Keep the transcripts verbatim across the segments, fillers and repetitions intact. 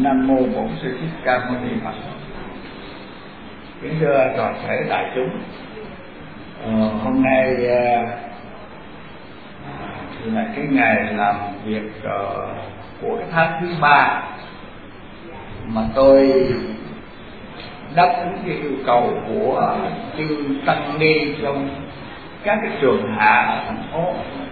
Nam mô Bổn Sư Thích Ca Mâu Ni Phật. Kính thưa toàn thể đại chúng, ờ, hôm nay uh, là cái ngày làm việc uh, của cái tháng thứ ba mà tôi đáp ứng cái yêu cầu của chư tăng ni trong các cái trường hạ ở thành phố.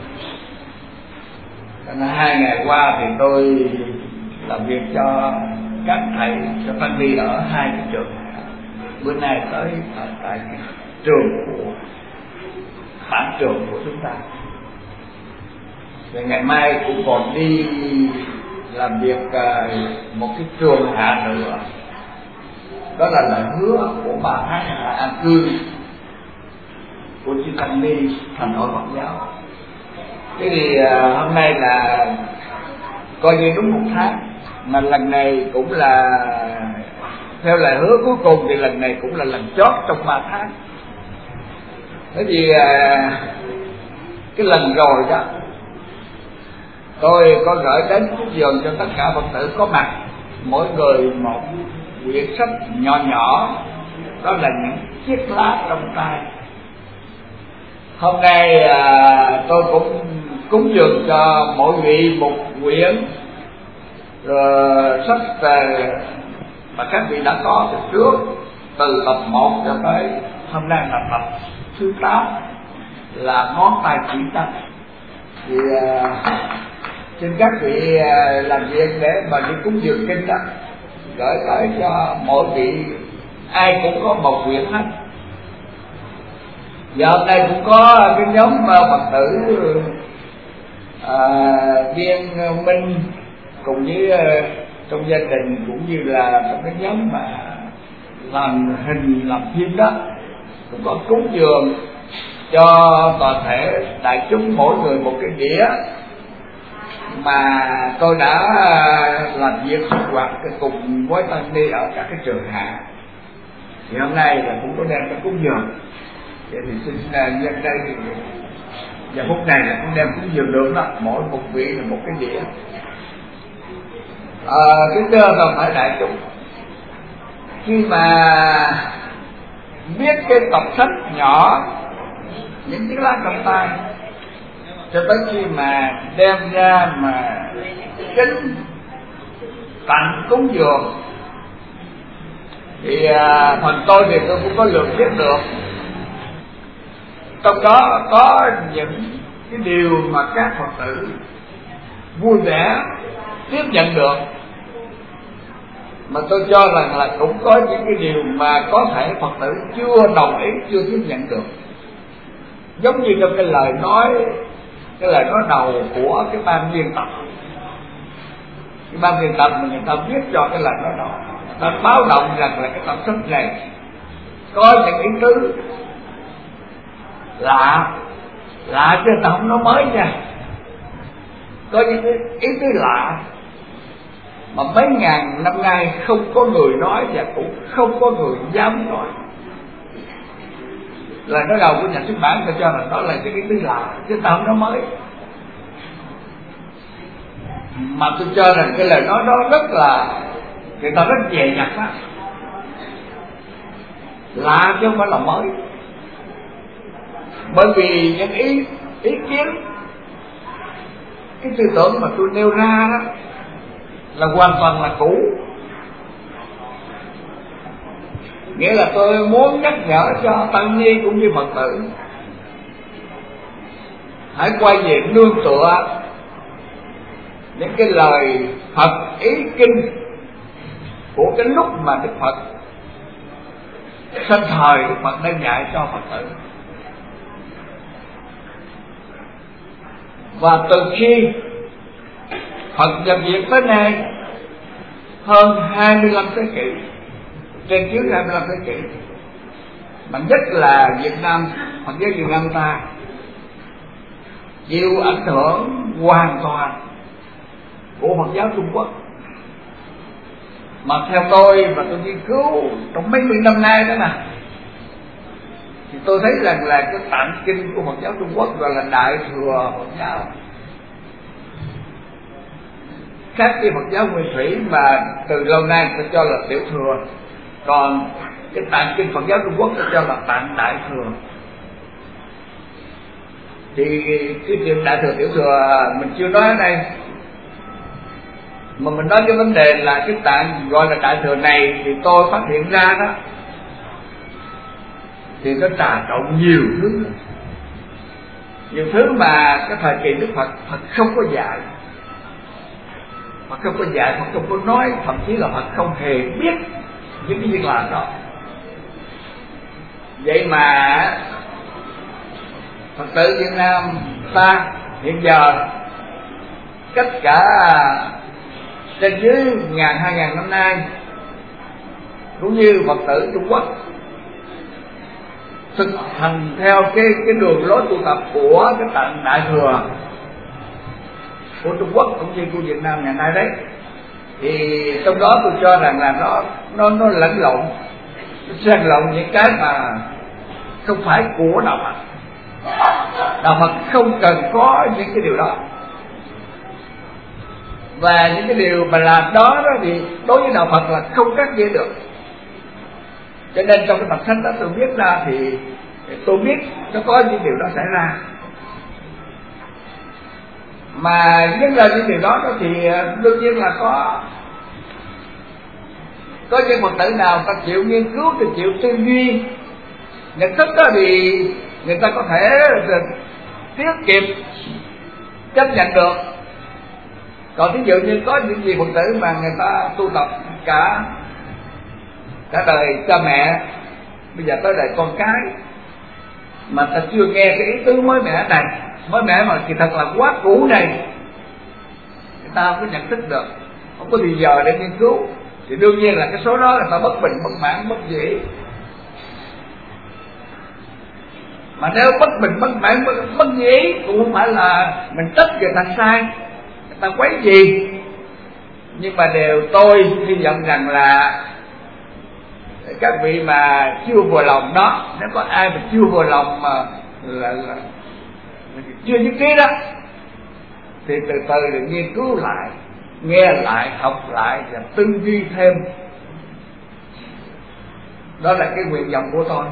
Nên hai ngày qua thì tôi làm việc cho các thầy, cho tăng ni ở hai cái trường. Bữa nay tới ở tại cái trường của bản trường của chúng ta. Rồi ngày mai cũng còn đi làm việc một cái trường hạ nữa. Đó là lời hứa của ba tháng hạ an cư của chư tăng ni thành hội Phật giáo. Thế thì hôm nay là coi như đúng một tháng, mà lần này cũng là theo lời hứa cuối cùng, thì lần này cũng là lần chót trong ba tháng. Thế thì cái lần rồi đó tôi có gửi đến cúng dường cho tất cả Phật tử có mặt, mỗi người một quyển sách nhỏ nhỏ, đó là những chiếc lá trong tay. Hôm nay à, tôi cũng cúng dường cho mỗi vị một quyển rồi sách à, mà các vị đã có từ trước, từ tập một cho tới hôm nay là tập thứ tám, là ngón tay chỉ tâm. Thì à, xin các vị à, làm việc để mà đi cúng dường kinh đó, gửi tới cho mỗi vị, ai cũng có một quyển hết. Giờ hôm nay cũng có cái nhóm Phật tử à, viên minh cùng với uh, trong gia đình, cũng như là trong cái nhóm mà làm hình làm phim đó, cũng có cúng dường cho toàn thể đại chúng mỗi người một cái đĩa mà tôi đã làm việc sinh hoạt cùng với tăng ni ở các cái trường hạ. Thì hôm nay là cũng có đem cái cúng dường. Vậy thì xin nhân đây thì giờ phút này là cũng đem cúng dường được đó, mỗi một vị là một cái đĩa. À, kính thưa toàn thể đại chúng, khi mà viết cái tập sách nhỏ, những chiếc lá trong tay, cho tới khi mà đem ra mà kính tặng cúng dường, thì à, phần tôi thì tôi cũng có lượt viết được. Trong đó có những cái điều mà các Phật tử vui vẻ tiếp nhận được, mà tôi cho rằng là cũng có những cái điều mà có thể Phật tử chưa đồng ý, chưa tiếp nhận được. Giống như trong cái lời nói, cái lời nói đầu của cái ban biên tập, cái ban biên tập mà người ta viết cho cái lời nói đầu, người ta báo động rằng là cái tập sách này có những ý tứ lạ, lạ chứ ta không nói mới nha, có những ý tứ lạ mà mấy ngàn năm nay không có người nói, và cũng không có người dám nói. Lời nói đầu của nhà xuất bản tôi cho là đó là cái ý tứ lạ chứ ta không nói mới. Mà tôi cho rằng cái lời nói đó rất là, người ta rất dè dặt đó, lạ chứ không phải là mới. Bởi vì những ý ý kiến, cái tư tưởng mà tôi nêu ra đó là hoàn toàn là cũ. Nghĩa là tôi muốn nhắc nhở cho tăng ni cũng như Phật tử hãy quay về nương tựa những cái lời Phật ý kinh của cái lúc mà Đức Phật sinh thời, Đức Phật đã dạy cho Phật tử. Và từ khi Phật nhập viện tới nay hơn hai mươi lăm thế kỷ, trên dưới hai mươi lăm thế kỷ, mà nhất là Việt Nam, Phật giáo Việt Nam ta chịu ảnh hưởng hoàn toàn của Phật giáo Trung Quốc. Mà theo tôi, và tôi nghiên cứu trong mấy mươi năm nay đó nè, thì tôi thấy rằng là cái tạng kinh của Phật giáo Trung Quốc gọi là Đại Thừa Phật giáo, khác với Phật giáo Nguyên Thủy mà từ lâu nay ta cho là Tiểu Thừa, còn cái tạng kinh Phật giáo Trung Quốc ta cho là tạng Đại Thừa. Thì cái chuyện Đại Thừa Tiểu Thừa mình chưa nói ở đây, mà mình nói cái vấn đề là cái tạng gọi là Đại Thừa này thì tôi phát hiện ra đó, thì nó trà trộn nhiều thứ, nhiều thứ mà cái thời kỳ Đức Phật Phật không có dạy, Phật không có dạy, Phật không có nói, thậm chí là Phật không hề biết những cái việc làm đó. Vậy mà Phật tử Việt Nam ta hiện giờ tất cả trên dưới ngàn hai ngàn năm nay, cũng như Phật tử Trung Quốc thực hành theo cái cái đường lối tu tập của cái tạng Đại Thừa của Trung Quốc cũng như của Việt Nam ngày nay đấy, thì trong đó tôi cho rằng là nó nó nó lẫn lộn, nó xen lộn những cái mà không phải của đạo Phật. Đạo Phật không cần có những cái điều đó, và những cái điều mà làm đó, đó thì đối với đạo Phật là không cắt nghĩa được. Cho nên trong cái tập sách đó tôi viết ra thì tôi biết nó có những điều đó xảy ra, mà những lời những điều đó, đó thì đương nhiên là có có những Phật tử nào ta chịu nghiên cứu, thì chịu tư duy nhận thức đó, thì người ta có thể tiết kiệm chấp nhận được. Còn ví dụ như có những gì Phật tử mà người ta tu tập cả cả đời cha mẹ, bây giờ tới đời con cái, mà ta chưa nghe cái ý tứ mới mẻ này, mới mẻ mà kỳ thật là quá cũ này, người ta không có nhận thức được, không có thì giờ để nghiên cứu, thì đương nhiên là cái số đó là ta bất bình, bất mãn, bất dĩ. Mà nếu bất bình, bất mãn, bất, bất dĩ cũng không phải là mình trách người ta sai, người ta quấy gì, nhưng mà đều tôi hy vọng rằng là các vị mà chưa vừa lòng đó, nếu có ai mà chưa vừa lòng mà là, là chưa nhất trí đó, thì từ từ để nghiên cứu lại, nghe lại, học lại và tư duy thêm. Đó là cái nguyện vọng của tôi.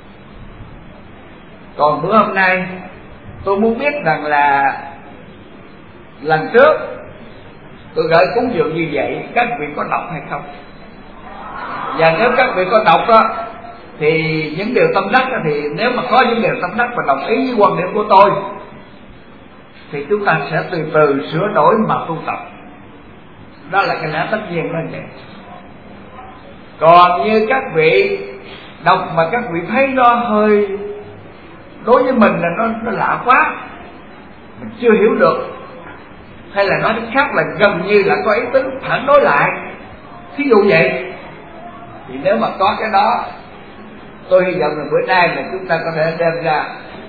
Còn bữa hôm nay tôi muốn biết rằng là lần trước tôi gửi cúng dường như vậy, các vị có đọc hay không? Và nếu các vị có đọc đó, thì những điều tâm đắc đó, thì nếu mà có những điều tâm đắc và đồng ý với quan điểm của tôi, thì chúng ta sẽ từ từ sửa đổi mà tu tập. Đó là cái lẽ tất nhiên đó vậy. Còn như các vị đọc mà các vị thấy nó hơi, đối với mình là nó, nó lạ quá, mình chưa hiểu được, hay là nói khác là gần như là có ý tứ phản đối lại, thí dụ vậy, thì nếu mà có cái đó, tôi hy vọng là bữa nay là chúng ta có thể đem ra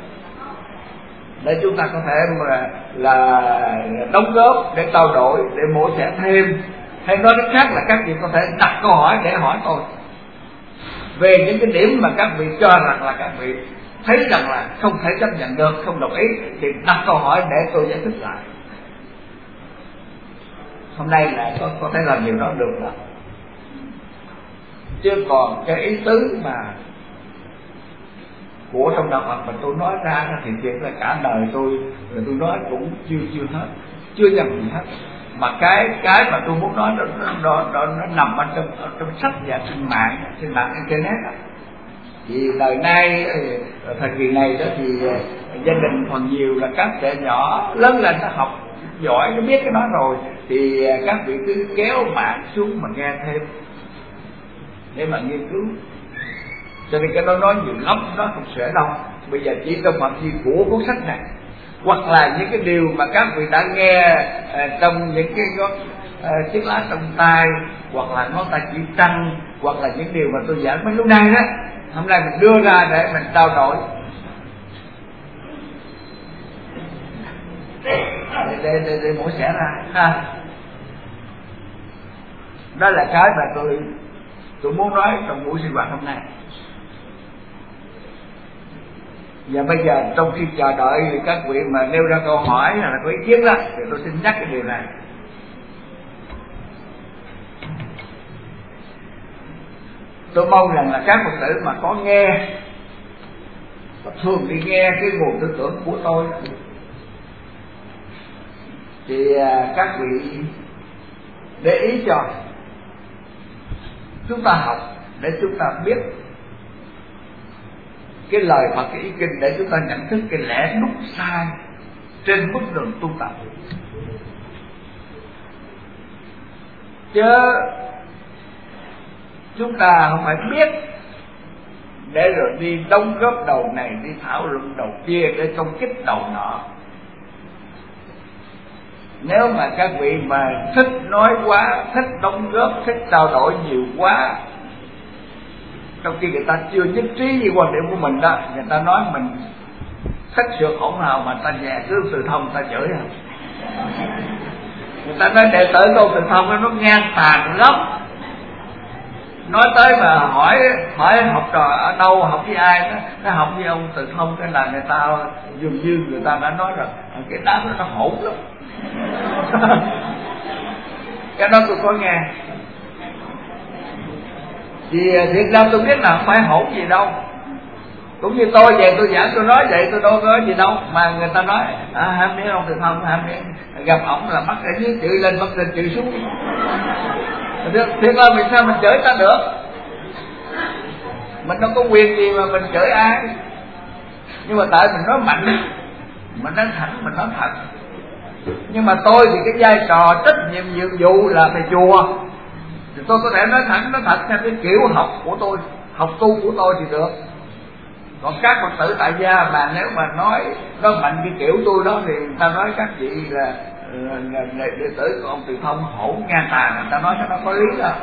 để chúng ta có thể mà là đóng góp, để trao đổi, để mổ xẻ thêm, hay nói cách khác là các vị có thể đặt câu hỏi để hỏi tôi về những cái điểm mà các vị cho rằng là các vị thấy rằng là không thể chấp nhận được, không đồng ý, thì đặt câu hỏi để tôi giải thích lại. Hôm nay là có, có thể làm điều đó được đó. Chứ còn cái ý tứ mà của trong đạo Phật mà tôi nói ra thì chuyện là cả đời tôi rồi tôi nói cũng chưa chưa hết, chưa nhầm gì hết. Mà cái cái mà tôi muốn nói đó, đó, đó nó nằm ở trong ở trong sách và trên mạng, trên mạng internet đó. Vì đời nay thời kỳ này đó thì gia đình phần nhiều là các trẻ nhỏ lớn lên nó học giỏi, nó biết cái đó rồi, thì các vị cứ kéo mạng xuống mà nghe thêm để mà nghiên cứu. Cho nên cái đó nói nhiều lắm, nó không sửa đâu. Bây giờ chỉ trong phạm vi của cuốn sách này, hoặc là những cái điều mà các vị đã nghe uh, trong những cái uh, chiếc lá trong tay, hoặc là ngón tay chỉ trăng, hoặc là những điều mà tôi giảng mấy lúc nay đó, hôm nay mình đưa ra để mình trao đổi, để để để, để mổ xẻ ra ha. Đó là cái mà tôi tôi muốn nói trong buổi sinh hoạt hôm nay. Và bây giờ trong khi chờ đợi các vị mà nêu ra câu hỏi là có ý kiến đó, thì tôi xin nhắc cái điều này. tôi mong rằng là các Phật tử mà có nghe, thường đi nghe cái nguồn tư tưởng của tôi, thì các vị để ý cho chúng ta học để chúng ta biết cái lời Phật, cái ý kinh, để chúng ta nhận thức cái lẽ đúng sai trên bước đường tu tập. Chứ chúng ta không phải biết để rồi đi đóng góp đầu này, đi thảo luận đầu kia, để công kích đầu nọ. Nếu mà các vị mà thích nói quá, thích đóng góp, thích trao đổi nhiều quá, trong khi người ta chưa nhất trí với quan điểm của mình đó, người ta nói mình sách sược hỗn hào, mà ta nhà cứ Từ Thông ta chửi à. Người ta nói đệ tử Tôn Từ Thông nó ngang tàn lắm. Nói tới mà hỏi hỏi học trò ở đâu, học với ai, nó, nó học với ông Từ Thông, cái là người ta dường như người ta đã nói rồi cái đám đó nó hỗn lắm. Cái đó tôi có nghe. Thì thiệt ra tôi biết là không phải hỗn gì đâu. Cũng như tôi về tôi giảng tôi nói vậy, tôi đâu có gì đâu. Mà người ta nói à, ham biết ông Từ Thông, ham biết gặp ổng là bắt ở dưới chửi lên, bắt lên chửi xuống. Thiệt là vì sao mình chửi ta được? Mình đâu có quyền gì mà mình chửi ai. Nhưng mà tại mình nói mạnh, mình nói thẳng, mình nói thật. Nhưng mà tôi thì cái vai trò trách nhiệm nhiệm vụ là thầy chùa, thì tôi có thể nói thẳng nói thật theo cái kiểu học của tôi, học tu của tôi thì được. Còn các Phật tử tại gia mà nếu mà nói nói mạnh cái kiểu tôi đó, thì người ta nói các vị là đệ tử của ông Từ Thông hỗn ngang tàn, người ta nói nó có lý đâu.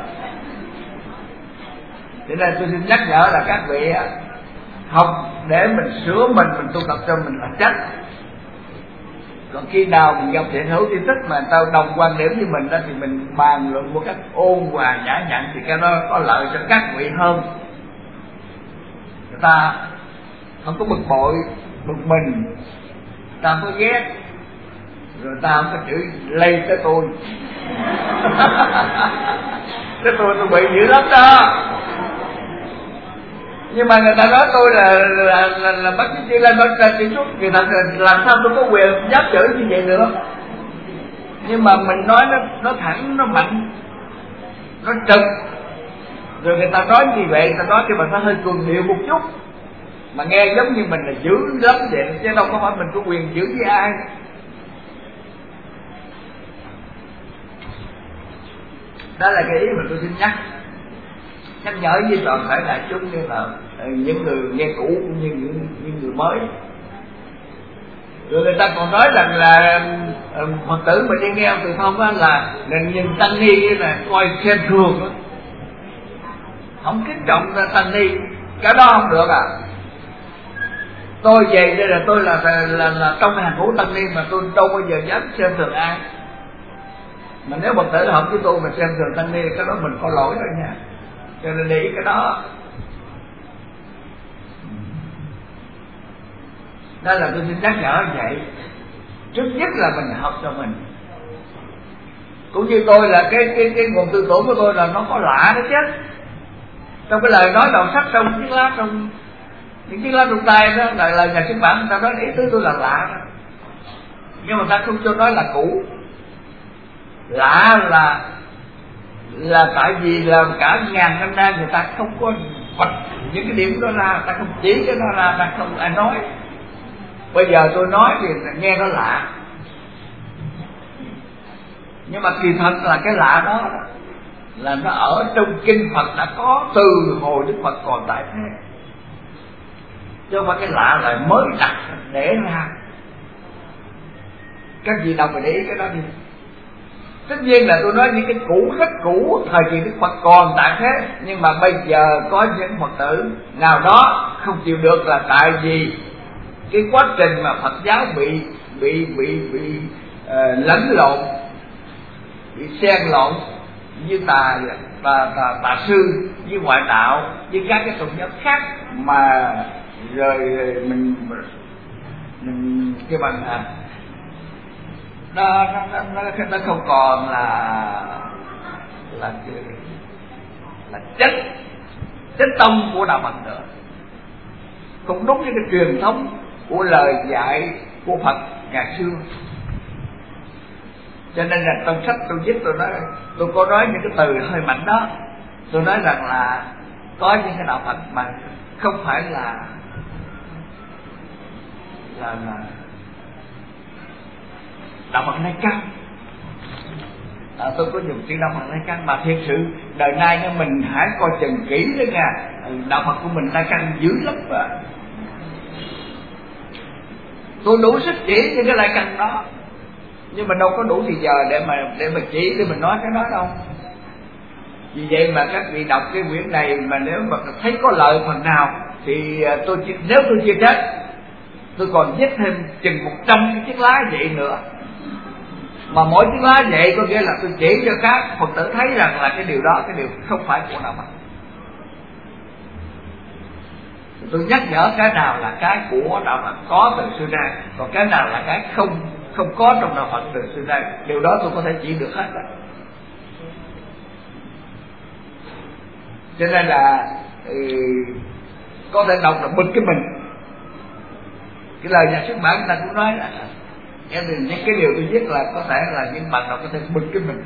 Cho nên tôi xin nhắc nhở là các vị học để mình sửa mình, mình tu tập cho mình là chắc. Còn khi nào mình gặp thiện hữu tri thức mà người ta đồng quan điểm với mình đó, thì mình bàn luận một cách ôn hòa nhã nhặn, thì cái đó có lợi cho các vị hơn. Người ta không có bực bội, bực mình, người ta không có ghét, rồi ta không có chửi lây tới tôi. Cái tôi tôi bị dữ lắm đó. Nhưng mà người ta nói tôi là là là, là bác sĩ lên bác sĩ chỉ xuất, người ta làm sao tôi có quyền dám chửi như vậy nữa. Nhưng mà mình nói nó nó thẳng, nó mạnh, nó trực, rồi người ta nói như vậy, người ta nói cho mình nó hơi cường điệu một chút, mà nghe giống như mình là dữ lắm vậy, chứ đâu có phải mình có quyền giữ với ai. Đó là cái ý mà tôi xin nhắc nhắc nhở với toàn thể đại chúng, như là những người nghe cũ cũng như những, những người mới. Rồi người ta còn nói rằng là Phật tử mà đi nghe ông Từ Thông á là nhìn tăng ni là coi xem thường đó, không kính trọng tăng ni. Cái đó không được à. Tôi về đây là tôi là là, là, là trong hàng ngũ tăng ni, mà tôi đâu bao giờ dám xem thường ai. Mà nếu Phật tử học với tôi mà xem thường tăng ni, cái đó mình có lỗi rồi nha. Cho nên để ý cái đó. Đó là tôi xin nhắc nhở như vậy. Trước nhất là mình học cho mình. Cũng như tôi là cái cái cái nguồn tư tưởng của tôi là nó có lạ đó chứ. Trong cái lời nói đầu sách, trong chiếc lá, trong những chiếc lá trong tay đó, là lời nhà xuất bản người ta nói ý tứ tôi là lạ đó. Nhưng mà ta không cho nói là cũ. Lạ là là tại vì là cả ngàn năm nay người ta không có bật những cái điểm đó ra, người ta không chỉ cái đó ra, người ta không ai nói. Bây giờ tôi nói thì nghe nó lạ, nhưng mà kỳ thật là cái lạ đó là nó ở trong kinh Phật đã có từ hồi Đức Phật còn tại thế, chứ không phải cái lạ là mới đặt để ra. Các vị đọc phải để ý cái đó đi. Tất nhiên là tôi nói những cái cũ, rất cũ, thời kỳ Đức Phật còn tại thế, nhưng mà bây giờ có những Phật tử nào đó không chịu được, là tại vì cái quá trình mà Phật giáo bị bị bị bị uh, lẫn lộn, bị xen lộn với tà tà tà, tà sư, với ngoại đạo, với các cái tôn giáo khác, mà rồi mình mình cái bằng à, nó nó nó nó không còn là là là chất chánh tông của đạo Phật nữa, cũng đúng với cái truyền thống của lời dạy của Phật ngày xưa. Cho nên là trong sách tôi viết, tôi nói, tôi có nói những cái từ hơi mạnh đó. Tôi nói rằng là có những cái đạo Phật mà không phải là là, là đạo Phật lai căn. À, tôi có dùng chữ đạo Phật lai căn, mà thiệt sự đời nay nha, mình hãy coi chừng kỹ đó nha, đạo Phật của mình lai căn dữ lắm mà. Tôi đủ sức chỉ những cái lai căn đó, nhưng mà đâu có đủ thì giờ để mà để mà chỉ, để mình nói cái đó đâu. Vì vậy mà các vị đọc cái quyển này mà nếu mà thấy có lợi phần nào thì tôi nếu tôi chưa chết, tôi còn viết thêm chừng một trăm cái chiếc lá vậy nữa. Mà mỗi chiếc lá vậy có nghĩa là tôi chỉ cho các Phật tử thấy rằng là cái điều đó, cái điều không phải của đạo Phật. Tôi nhắc nhở cái nào là cái của đạo Phật có từ xưa nay, còn cái nào là cái không không có trong đạo Phật từ xưa nay. Điều đó tôi có thể chỉ được hết đó. Cho nên là ừ, có thể đọc là bực cái mình. Cái lời nhà xuất bản người ta cũng nói là em thì những cái điều tôi viết là có thể là những bạn đọc có thể bực cái mình.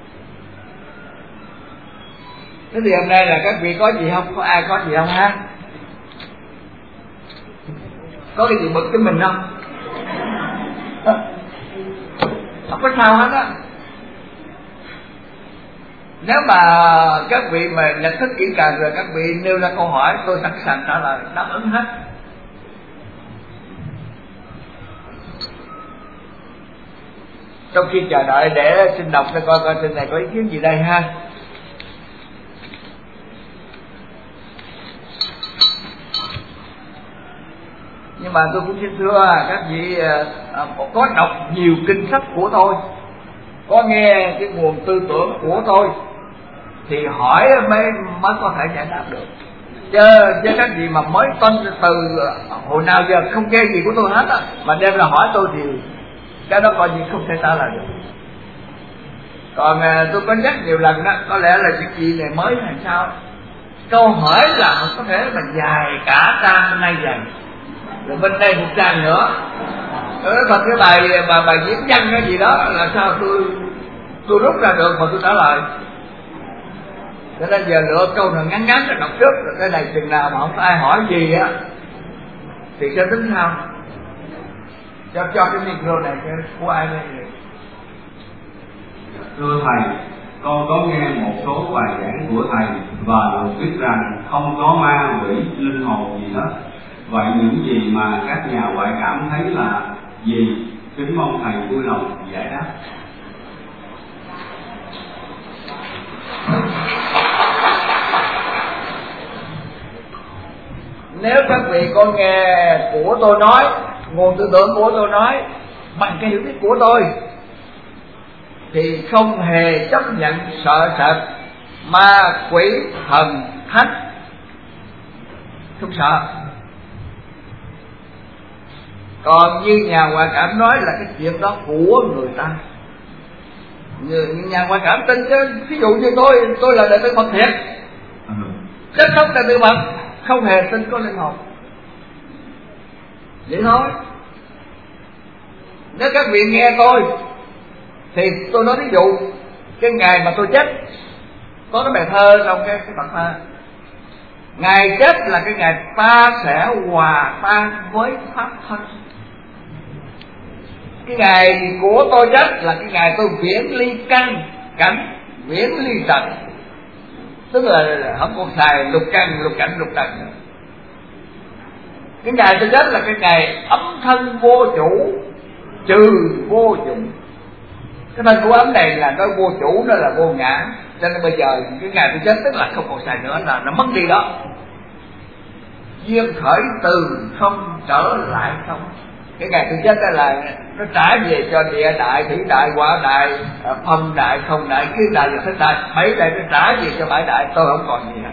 Thế thì hôm nay là các vị có gì không? Có ai có gì không ha? Có cái gì bực cái mình không? Không có sao hết á. Nếu mà các vị mà nhận thức kỹ càng rồi, các vị nêu ra câu hỏi, tôi sẵn sàng trả lời, đáp ứng hết. Trong khi chờ đợi để xin đọc cho coi coi trên này có ý kiến gì đây ha. Nhưng mà tôi cũng xin thưa các vị, có đọc nhiều kinh sách của tôi, có nghe cái nguồn tư tưởng của tôi thì hỏi mới mới có thể giải đáp được. Chứ, chứ các vị mà mới tuân từ hồi nào giờ không nghe gì của tôi hết á, mà đem ra hỏi tôi thì cái đó coi như không thể trả lời được. Còn tôi có nhắc nhiều lần đó, có lẽ là những gì này mới hay sao, câu hỏi là có thể là dài cả trang bên đây dần, rồi bên đây một trang nữa. Tôi nói thật, cái bài bài bài diễn văn cái gì đó là sao tôi tôi rút ra được mà tôi trả lời. Cho nên giờ lựa câu nào ngắn ngắn để đọc trước, rồi cái này chừng nào mà không có ai hỏi gì á thì sẽ tính sao. Cho cho cái micro này của ai đây? Thưa thầy, con có nghe một số bài giảng của thầy và được biết rằng không có ma quỷ linh hồn gì hết. Vậy những gì mà các nhà ngoại cảm thấy là gì? Kính mong thầy vui lòng giải đáp. Nếu các vị con nghe của tôi nói, nguồn tư tưởng của tôi nói bằng cái hiểu biết của tôi, thì không hề chấp nhận sợ sệt ma quỷ thần thánh, không sợ. Còn như nhà ngoại cảm nói là cái chuyện đó của người ta, như nhà ngoại cảm tin chứ. Ví dụ như tôi tôi là đệ tử Phật thiệt, chất sống đệ tử Phật, không hề tin có linh hồn, vậy thôi. Nếu các vị nghe tôi thì tôi nói ví dụ cái ngày mà tôi chết, có cái bài thơ trong cái cái Phật thơ, ngày chết là cái ngày ta sẽ hòa tan với pháp thân. Cái ngày của tôi chết là cái ngày tôi viễn ly căn cảnh, viễn ly trần, tức là không còn xài lục căn lục cảnh lục trần nữa. Cái ngày tôi chết là cái ngày ấm thân vô chủ, trừ vô dụng. Cái thân của ấm này là nó vô chủ, nó là vô ngã. Cho nên bây giờ cái ngày tôi chết tức là không còn xài nữa, là nó mất đi đó. Duyên khởi từ không trở lại không. Cái ngày tôi chết đó là nó trả về cho địa đại, thủy đại, hỏa đại, phong đại, không đại, kiến đại và thất đại. Bảy đại nó trả về cho bảy đại, tôi không còn gì hết.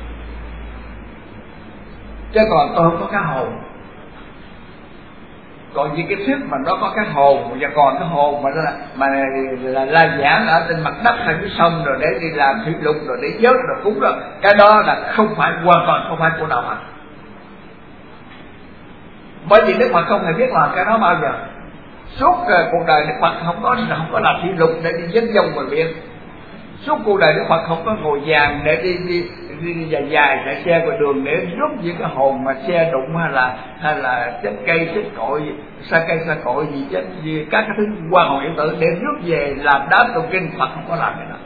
Chứ còn tôi không có cái hồn. Còn như cái thuyết mà nó có cái hồn, và còn cái hồn mà là, mà là, là giảng ở trên mặt đất hay cái sông rồi để đi làm thủy lục rồi để vớt rồi cúng đó, cái đó là không phải, hoàn toàn không phải của đạo Phật. Bởi vì Đức Phật không hề biết làm cái đó bao giờ. Suốt cuộc đời Đức Phật không có không có làm thủy lục để đi dấn dông ngoài biển. Suốt cuộc đời Đức Phật không có ngồi vàng để đi đi đi, đi dài dài chạy xe ngoài đường để rút những cái hồn mà xe đụng hay là hay là chết cây chết cội sa cây sa cội gì chết gì các cái thứ quan hồn hiện tượng để rút về làm đám tụng kinh. Phật không có làm cái đó.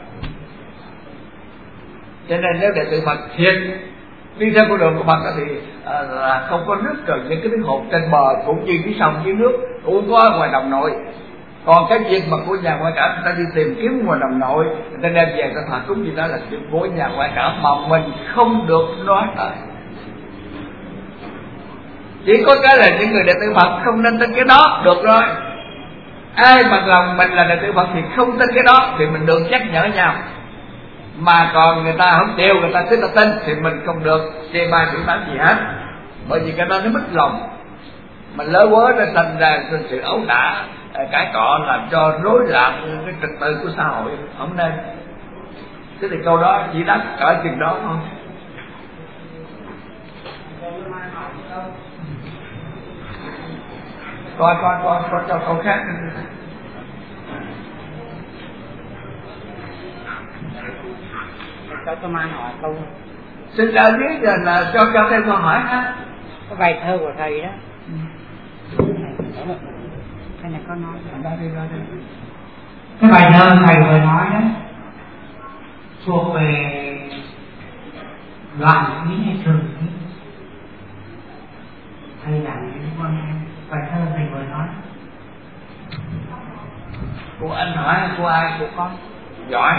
Cho nên nếu đệ tử Phật thiệt đi theo con đường của Phật thì à, là không có nước rồi những cái thứ hồn trên bờ cũng như cái sông dưới nước cũng có ngoài đồng nội. Còn cái việc mà của nhà ngoại cảm người ta đi tìm kiếm ngoài đồng nội, người ta đem về người ta thờ cúng gì đó là chuyện của nhà ngoại cảm mà mình không được nói tới. Chỉ có cái là những người đệ tử Phật không nên tin cái đó được rồi. Ai mà lòng mình là đệ tử Phật thì không tin cái đó thì mình được nhắc nhở nhau. Mà còn người ta không chịu, người ta cứ ta tin thì mình không được chê bai chửi báng gì hết. Bởi vì cái đó nó mất lòng, mình lỡ quớ nó thành ra sự ấu đả cãi cọ làm cho rối loạn cái trật tự của xã hội, không nên. Thế thì câu đó chỉ đáp cỡ chừng đó thôi. Coi coi coi coi cho câu khác. Cho tôi mang hỏi câu. Xin chào biết là, là cho cho thêm câu hỏi ha. Cái bài thơ của thầy đó. Ừ. Thầy này có nói đó đi ra đi. Cái bài thơ thầy vừa nói đó thuộc về loạn khí hay thường khí? Thầy giảng những con bài thơ thầy vừa nói. Cô anh hỏi hay cô ai? Cô con giỏi.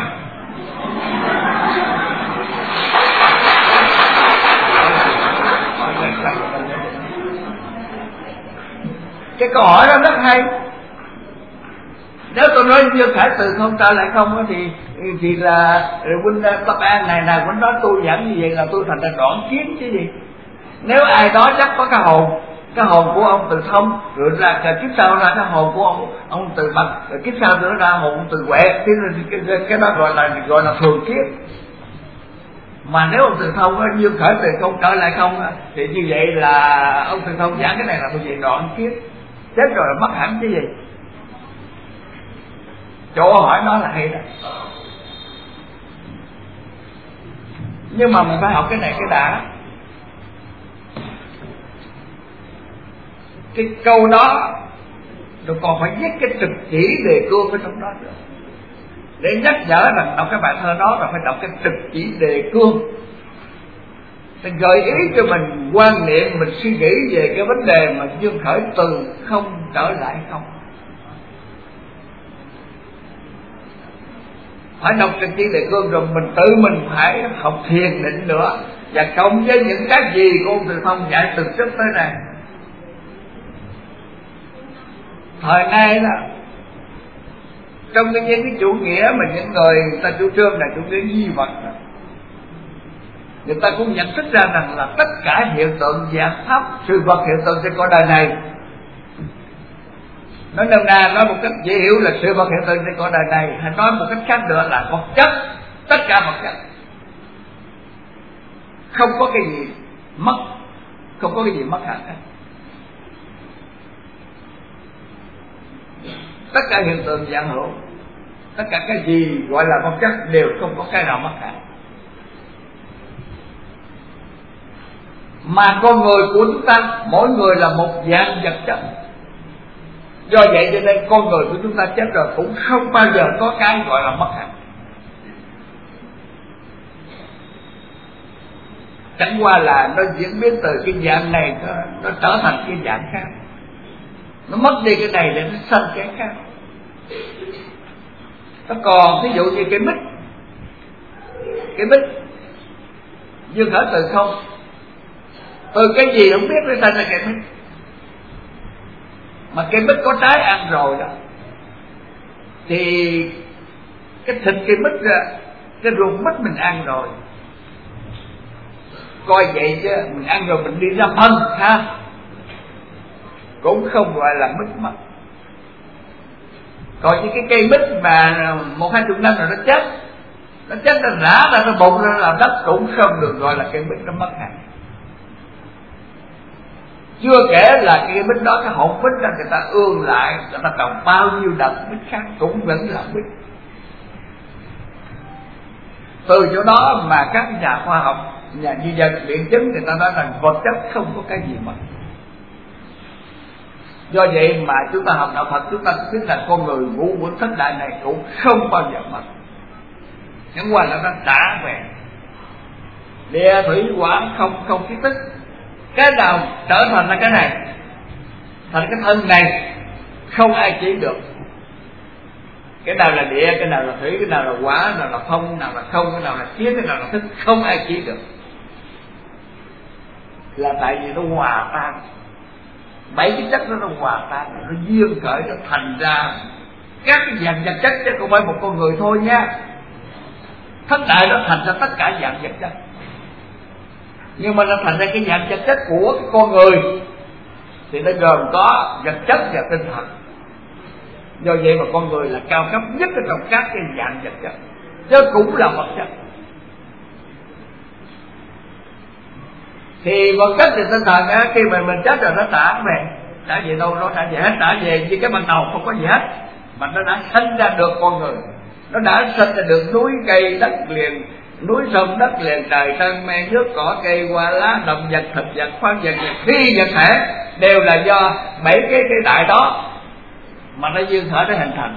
Cái câu hỏi đó rất hay. Nếu tôi nói Dương Khải Từ không trở lại không thì thì là huynh Tâm An này nào huynh nói tôi giảng như vậy là tôi thành ra đoạn kiến chứ gì. Nếu ai đó chắc có cái hồn, cái hồn của ông Từ Thông, rồi là cái kiếp sau ra cái hồn của ông ông Từ Bạch, rồi kiếp sau nữa ra hồn ông Từ Huệ, thì cái, cái, cái đó gọi là gọi là thường kiếp. Mà nếu ông Từ Thông Dương Khải Từ không trở lại không thì như vậy là ông Từ Thông giảng cái này là tôi vậy đoạn kiếp, chết rồi là mất hẳn chứ gì. Chỗ hỏi nó là hay đó. Nhưng mà mình phải học cái này cái đã. Cái câu đó rồi còn phải viết cái trực chỉ đề cương ở trong đó nữa, để nhắc nhở rằng đọc cái bài thơ đó là phải đọc cái trực chỉ đề cương, để gợi ý cho mình quan niệm, mình suy nghĩ về cái vấn đề mà Dương Khởi Từ không trở lại không. Phải đọc trực chỉ đề cương rồi mình tự mình phải học thiền định nữa, và cộng với những cái gì của ông Từ Thông dạy từ trước tới nay. Thời nay đó, trong cái những cái chủ nghĩa mà những người ta chủ trương là chủ nghĩa duy vật đó, người ta cũng nhận thức ra rằng là tất cả hiện tượng dạng pháp, sự vật hiện tượng trên cõi đời này, nói nôm na nói một cách dễ hiểu là sự vật hiện tượng trên cõi đời này, hay nói một cách khác nữa là vật chất, tất cả vật chất, không có cái gì mất, không có cái gì mất hẳn. Tất cả hiện tượng dạng hữu, tất cả cái gì gọi là vật chất đều không có cái nào mất hẳn. Mà con người của chúng ta, mỗi người là một dạng vật chất. Do vậy cho nên con người của chúng ta chết rồi cũng không bao giờ có cái gọi là mất hẳn. Chẳng qua là nó diễn biến từ cái dạng này nó, nó trở thành cái dạng khác. Nó mất đi cái này để nó sanh cái khác. Nó còn ví dụ như cái mít, cái mít Dương Khởi Từ không, từ cái gì không biết nó thành ra cái mít. Mà cái mít có trái ăn rồi đó thì cái thịt cái mít ra, cái ruột mít mình ăn rồi, coi vậy chứ mình ăn rồi mình đi ra phân ha. cũng không gọi là mít mất. Còn những cái cây mít mà một hai chục năm rồi nó chết, nó chết nó rã ra, nó bụng ra làm đất, cũng không được gọi là cây mít nó mất hẳn. Chưa kể là cái mít đó, cái hột mít đó người ta ương lại, người ta trồng bao nhiêu đợt mít khác cũng vẫn là mít. Từ chỗ đó mà các nhà khoa học, nhà di dân biện chứng, người ta nói rằng vật chất không có cái gì mất. Do vậy mà chúng ta học đạo Phật, chúng ta biết là con người ngũ uẩn thất đại này cũng không bao giờ mất, chẳng qua là nó trả về. Địa thủy hỏa không không khí tức, cái nào trở thành là cái này, thành cái thân này, không ai chỉ được. Cái nào là địa, cái nào là thủy, cái nào là hỏa, cái nào là phong, cái nào là không, cái nào là khí, cái nào là thức, không ai chỉ được. Là tại vì nó hòa tan, bảy cái chất đó nó hòa tan, nó duyên khởi, nó thành ra các cái dạng vật chất, chứ không phải một con người thôi nha. Thất đại nó thành ra tất cả dạng vật chất, nhưng mà nó thành ra cái dạng vật chất của cái con người thì nó gồm có vật chất và tinh thần. Do vậy mà con người là cao cấp nhất ở trong các cái dạng vật chất, chứ cũng là vật chất. Thì vật chất thì tinh thần á, khi mà mình chết rồi nó trả về, trả về đâu, nó trả về hết, trả về như cái ban đầu không có gì hết, mà nó đã sinh ra được con người, nó đã sinh ra được núi cây đất liền, núi sông đất liền, trời sơn men nước cỏ cây hoa lá, động vật thực vật khoáng vật phi vật thể, đều là do bảy cái cái đại đó mà nó duyên khởi để hình thành.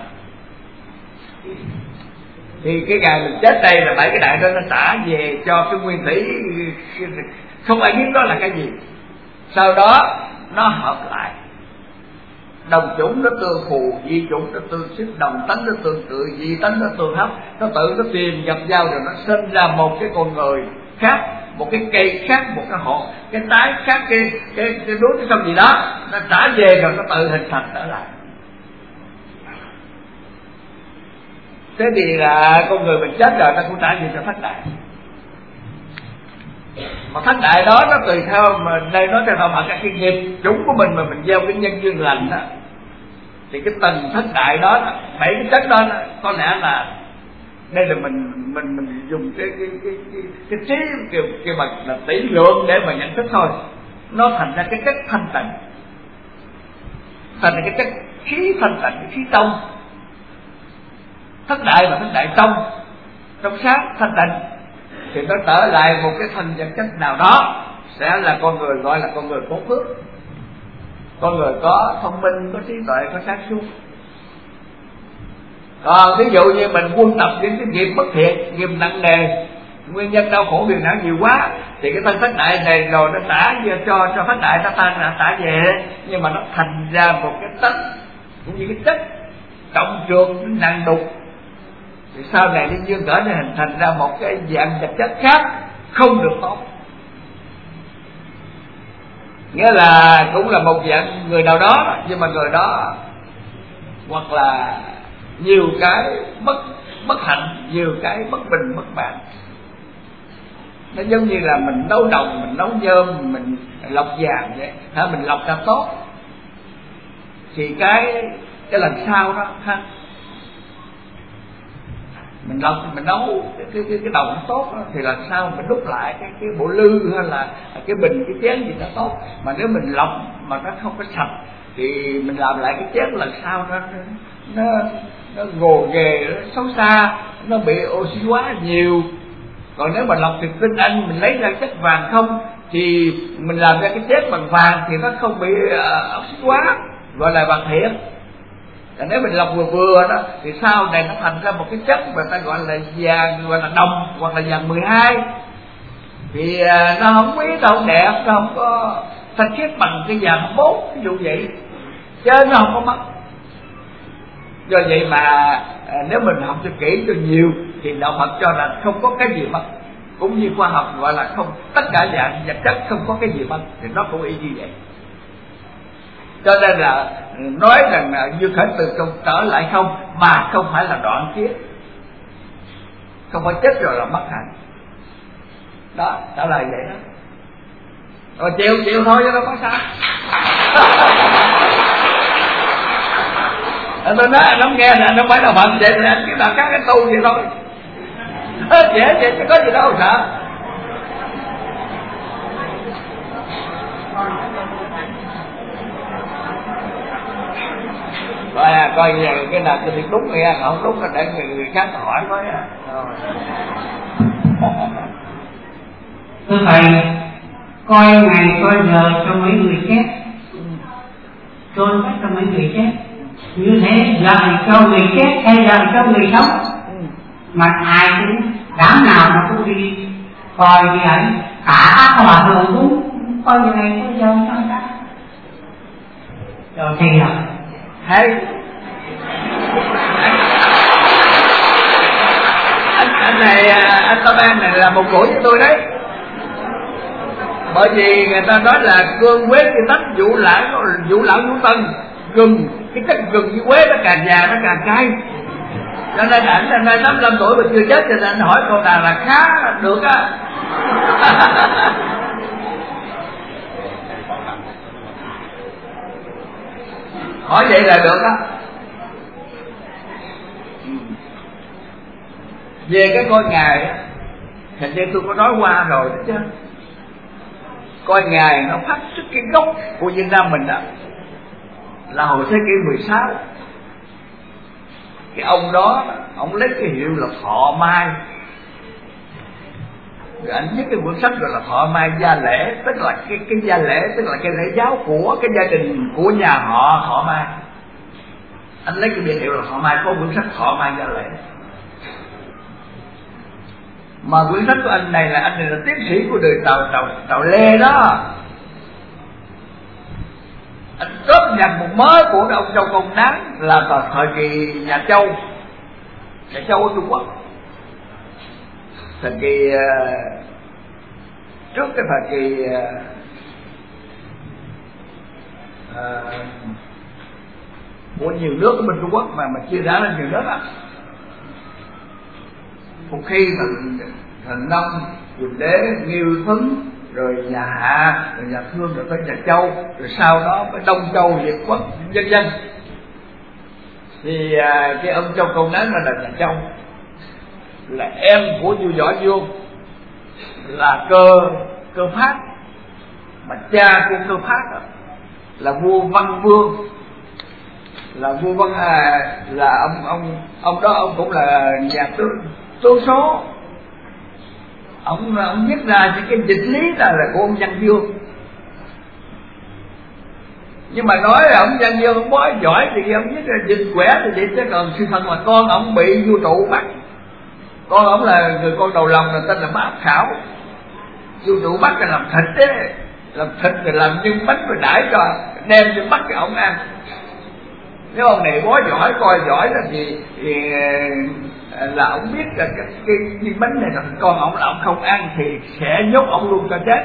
Thì cái ngày mình chết đây là bảy cái đại đó nó trả về cho cái nguyên thủy, không ai biết đó là cái gì. Sau đó nó hợp lại, đồng chủng nó tương phù, di chủng nó tương xích, đồng tánh nó tương tự, di tánh nó tương hấp, nó tự nó tìm gặp nhau rồi nó sinh ra một cái con người khác, một cái cây khác, một cái hộ, cái tái khác, cái cái cái núi cái sông gì đó, nó trả về rồi nó tự hình thành trở lại. Thế thì là con người mình chết rồi, ta cũng trả về cho thất đại. Mà thất đại đó nó tùy theo, mà đây nói theo mà các cái nghiệp chủng của mình mà mình gieo cái nhân duyên lành đó, thì cái tầng thất đại đó, bảy cái chất đó, có lẽ là đây là mình mình mình dùng cái cái cái cái, cái trí kiểu kiểu bằng là tỷ lượng để mà nhận thức thôi, nó thành ra cái chất thanh tịnh, thành ra cái chất khí thanh tịnh, cái khí trong. Thất đại và thất đại trong, trong sáng thanh tịnh, thì nó trở lại một cái thành vật chất nào đó, sẽ là con người gọi là con người có phước, con người có thông minh, có trí tuệ, có sáng suốt. Còn ví dụ như mình quân tập những cái nghiệp bất thiện, nghiệp nặng nề, nguyên nhân đau khổ phiền não nhiều quá, thì cái thân thất đại này rồi nó trả cho cho thất đại nó tan là trả về, nhưng mà nó thành ra một cái tánh cũng như cái chất trọng trường nặng đục, thì sau này nó duyên cỡ nó hình thành ra một cái dạng vật chất khác không được tốt. Nghĩa là cũng là một dạng người nào đó, nhưng mà người đó hoặc là nhiều cái bất bất hạnh, nhiều cái bất bình bất bạn. Nó giống như là mình nấu đồng, mình nấu nhôm, mình lọc vàng vậy, ha, mình lọc ra tốt thì cái cái lần sau đó ha, mình lọc mình nấu cái cái cái, cái đồng nó tốt đó, thì lần sau mình đúc lại cái cái bộ lư hay là cái bình cái chén gì nó tốt. Mà nếu mình lọc mà nó không có sạch thì mình làm lại cái chén lần sau nó nó nó gồ ghề, nó xấu xa, nó bị oxy hóa nhiều. Còn nếu mà lọc thịt tinh anh mình lấy ra chất vàng không thì mình làm ra cái chén bằng vàng thì nó không bị uh, oxy hóa, gọi là vàng thiện. Còn nếu mình lọc vừa vừa đó thì sau này nó thành ra một cái chất mà ta gọi là vàng, gọi là đồng hoặc là vàng mười hai, thì uh, nó không quý, nó không đẹp, nó không có thanh khiết bằng cái vàng bốn, ví dụ vậy, chứ nó không có mất. Do vậy mà à, nếu mình học cho kỹ cho nhiều thì đạo Phật cho là không có cái gì mất, cũng như khoa học gọi là không, tất cả dạng vật chất không có cái gì mất, thì nó cũng y như vậy. Cho nên là nói rằng là như khởi từ không trở lại không, mà không phải là đoạn kiếp, không phải chết rồi là mất hẳn. Đó, trả lời vậy đó. Rồi chịu chịu thôi chứ đâu có sao. À, tôi nói anh không nghe là anh không phải là Phật vậy, thì anh cứ là các cái tu vậy thôi. Dễ vậy chứ có gì đâu sợ. Coi à, coi cái nào tôi biết đúng nghe, không đúng là để người, người khác hỏi mới à. Thưa thầy, coi ngày coi giờ cho mấy người chết, chôn cất cho mấy người chết, như thế dạy cho người chết hay dạy cho người sống, mà ai cũng đám nào nó cũng đi coi như ấy, cả các hòa thượng cũng coi như này coi giờ cho ta rồi thì là hay anh, anh này anh Tâm An này là một tuổi với tôi đấy, bởi vì người ta nói là cương quế cái tách vũ lão vũ lão vũ tân gừng, cái chất gừng với quế nó càng già nó càng cay, cho nên ảnh năm nay tám mươi lăm tuổi mà chưa chết, cho nên anh hỏi câu nào là khá được á. Hỏi vậy là được á. Về cái coi ngày á, hình như tôi có nói qua rồi đó chứ. Coi ngày nó phát xuất cái gốc của Việt Nam mình đó là hồi thế kỷ mười sáu. Cái ông đó, ông lấy cái hiệu là Thọ Mai, rồi anh viết cái cuốn sách gọi là Thọ Mai Gia Lễ, tức là cái cái gia lễ, tức là cái lễ giáo của cái gia đình của nhà họ Thọ Mai. Anh lấy cái biệt hiệu là Thọ Mai, có cuốn sách Thọ Mai Gia Lễ. Mà cuốn sách của anh này là anh này là tiến sĩ của đời Tàu Tàu Tàu Lê đó. Anh góp nhặt một mớ của ông Châu Công Đáng là vào thời kỳ nhà Châu, nhà Châu ở Trung Quốc, thời kỳ uh, trước cái thời kỳ uh, uh, của nhiều nước ở bên Trung Quốc mà mà chia ra là nhiều nước á. Một khi thần thần Nông, Quỳnh Đế, Nghiêu Thuấn, rồi nhà Hạ, rồi nhà Thương, rồi tới nhà Châu, rồi sau đó mới Đông Châu, Việt Quốc, vân vân. Thì à, cái ông Châu Công Đáng là nhà Châu, là em của vua Võ Vương, là cơ cơ Phát, mà cha của cơ Phát đó, là vua Văn Vương, là vua Văn à, là ông ông ông đó ông cũng là nhà tướng tố số. Ông ông viết ra những cái dịch lý là, là của ông Văn Dương. Nhưng mà nói là ông Văn Dương ông bói giỏi thì ông viết ra dịch quẻ thì vậy, chứ còn sự thật là con ông bị vua trụ bắt. Con ông là người con đầu lòng là tên là Mã Khảo. Vua trụ bắt là làm thịt đấy, làm thịt rồi làm nhân bánh rồi đãi cho, đem cho bắt cái ông ăn. Nếu ông này bói giỏi, coi giỏi là gì thì là ông biết là cái, cái viên bánh này là con ông là ông không ăn thì sẽ nhốt ông luôn cho chết.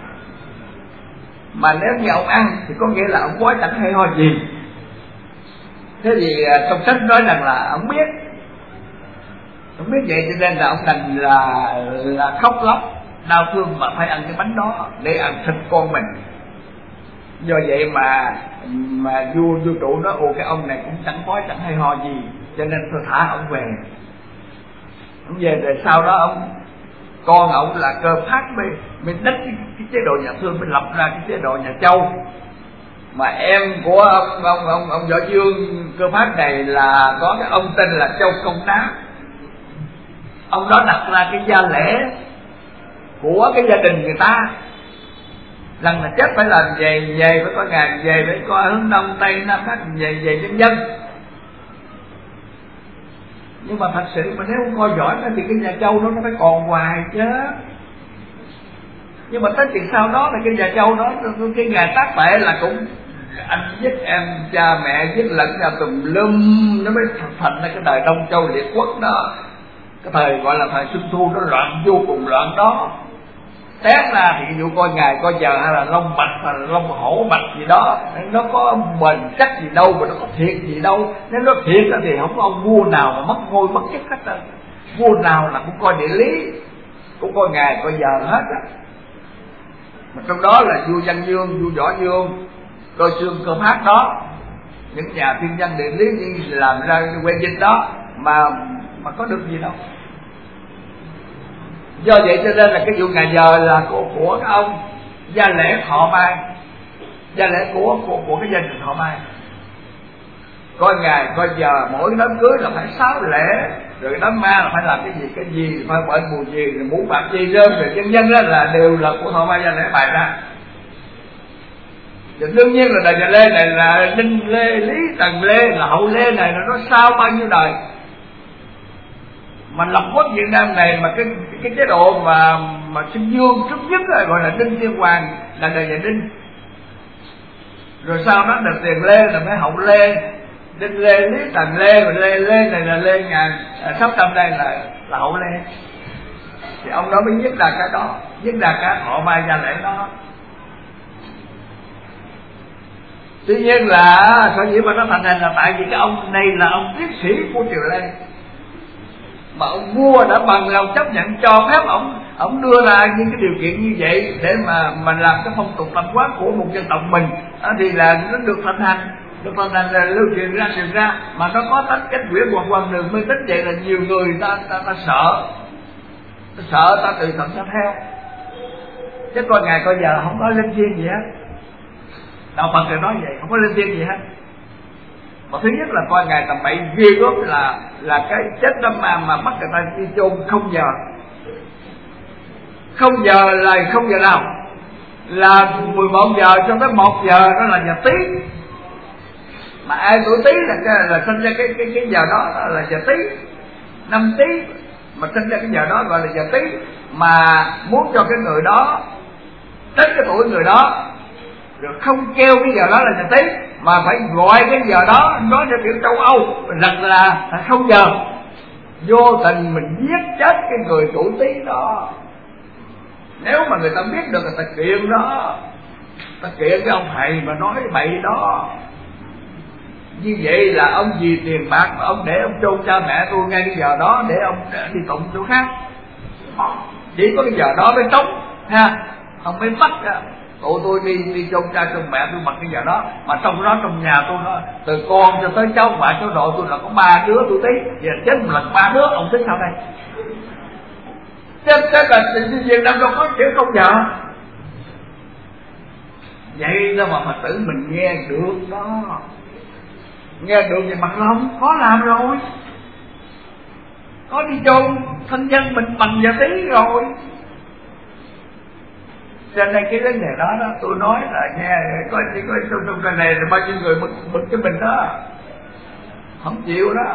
Mà nếu như ông ăn thì có nghĩa là ông bói chẳng hay ho gì. Thế thì trong sách nói rằng là ông biết, ông biết vậy cho nên là ông đành là là khóc lóc đau thương mà phải ăn cái bánh đó để ăn thịt con mình. Do vậy mà mà vua vua trụ nói ồ cái ông này cũng chẳng bói chẳng hay ho gì, cho nên tôi thả ông về. Ông về rồi sau đó ông con ông là Cơ Phát mới mới đánh cái, cái chế độ nhà Thương, mới lập ra cái chế độ nhà Châu. Mà em của ông ông ông ông Võ Vương Cơ Phát này là có cái ông tên là Châu Công Đáng. Ông đó đặt ra cái gia lễ của cái gia đình người ta, rằng là chết phải làm về về phải có ngàn về phải có hướng đông tây nam bắc về về dân dân. Nhưng mà thật sự mà nếu không coi giỏi thì cái nhà Châu đó nó phải còn hoài chứ. Nhưng mà tới chuyện sau đó là cái nhà Châu đó, cái ngày tác bệ là cũng anh giết em cha mẹ giết lẫn nhau tùm lum, nó mới thành ra cái thời Đông Châu Liệt Quốc đó. Cái thời gọi là thời Xuân Thu nó loạn vô cùng loạn đó. Tét ra thì ví dụ coi ngày coi giờ hay là lông bạch hay là lông hổ bạch gì đó, nó có bền chắc gì đâu mà nó có thiệt gì đâu. Nếu nó thiệt thì không có ông vua nào mà mất ngôi mất chức hết á. Vua nào là cũng coi địa lý, cũng coi ngày coi giờ hết á. Mà trong đó là vua Văn Dương, vua Võ Dương, Cơ Xương Cơ Phát đó những nhà thiên văn địa lý như làm ra que dinh đó mà mà có được gì đâu. Do vậy cho nên là cái vụ ngày giờ là của của cái ông gia lễ Thọ Mai, gia lễ của của của cái gia đình Thọ Mai. Coi ngày coi giờ, mỗi đám cưới là phải sáu lễ, rồi đám ma là phải làm cái gì cái gì, phải bệnh buồn gì, rồi mũ bạc chi rơm, rồi dân dân đó là đều là của Thọ Mai gia lễ bày ra. Và đương nhiên là đời nhà Lê này là Ninh Lê, Lý Tần Lê, là hậu Lê này là nó sau bao nhiêu đời. Mà lập quốc Việt Nam này mà cái cái chế độ mà mà sinh dương trước nhất là gọi là Đinh Tiên Hoàng, là đời nhà Đinh. Rồi sau đó được tiền Lê là mới hậu Lê, Đinh Lê, Lý Tần Lê, và Lê Lê này là Lê ngàn sáu trăm đây là là hậu Lê. Thì ông đó mới viết ra cái đó, viết ra cái Thọ Mai gia lễ đó. Tuy nhiên là sở dĩ mà nó thành hình là tại vì cái ông này là ông tiến sĩ của triều Lê, mà ông vua đã bằng lòng chấp nhận cho phép ông ông đưa ra những cái điều kiện như vậy để mà mà làm cái phong tục tập quán của một dân tộc mình, đó thì là nó được thành hành, được thành hành là lưu truyền ra truyền ra, mà nó có tính cách quyển hoặc quan đường mê tín vậy là nhiều người ta ta, ta sợ, ta sợ ta từ thần ta theo, chứ coi ngày coi giờ không có linh thiêng gì hết. Đạo Phật thì nói vậy, không có linh thiêng gì hết. Mà thứ nhất là coi ngày tầm bậy ghê gớm là là cái chết đâm ma mà bắt người ta đi chôn không giờ. Không giờ là không giờ nào, là mười một giờ cho tới một giờ đó là giờ Tý. Mà ai tuổi Tý là cái, là sinh ra cái cái cái giờ đó, đó là giờ Tý, năm Tý mà sinh ra cái giờ đó gọi là giờ Tý. Mà muốn cho cái người đó đến cái tuổi người đó rồi không kêu cái giờ đó là giờ Tý, mà phải gọi cái giờ đó nói theo kiểu châu Âu rằng là không giờ. Vô tình mình giết chết cái người tuổi Tý đó. Nếu mà người ta biết được người ta kiện đó, ta kiện cái ông thầy mà nói bậy đó. Như vậy là ông vì tiền bạc mà ông để ông chôn cha mẹ tôi ngay cái giờ đó để ông đi tụng chỗ khác. Chỉ có cái giờ đó mới trống ha, ông mới bắt ra. Tụi tôi đi đi chôn cha chôn mẹ tôi mặc cái giờ đó, mà trong đó trong nhà tôi đó, từ con cho tới cháu ngoại cháu nội tôi là có ba đứa tôi Tý, giờ chết một lần ba đứa, ông tính sao đây? Chết chết là tự nhiên đâu đâu có chữ không giờ. Vậy đó mà Phật tử mình nghe được đó, nghe được thì bằng lòng có làm rồi, có đi chôn thân nhân mình bằng giờ Tý rồi. Cho nên cái vấn đề đó đó tôi nói là nghe coi chỉ coi trong trong cái này là bao nhiêu người bực bực cái mình đó, không chịu đó.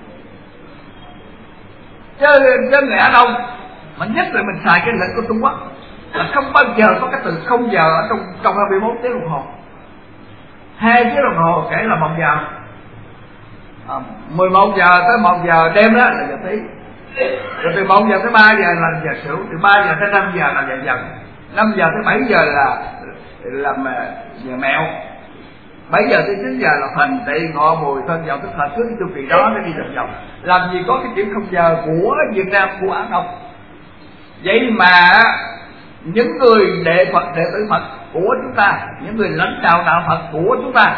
Chứ chứ lẽ đâu mà nhất là mình xài cái lệnh của Trung Quốc là không bao giờ có cái từ không giờ ở trong trong hai mươi mốt tiếng đồng hồ, hai tiếng đồng hồ kể là một giờ, à, mười một giờ tới một giờ đêm đó là giờ Tý, rồi từ một giờ tới ba giờ là giờ Sửu, từ ba giờ tới năm giờ là giờ Dần, năm giờ tới bảy giờ là làm giờ Mẹo, bảy giờ tới chín giờ là Thìn Tỵ Ngọ Mùi Thân Dậu Tức Hợp, cứ cái chu kỳ đó nó đi vòng vòng. Làm gì có cái chuyện không giờ của Việt Nam, của Á Đông. Vậy mà những người đệ Phật, đệ tử Phật của chúng ta, những người lãnh đạo đạo Phật của chúng ta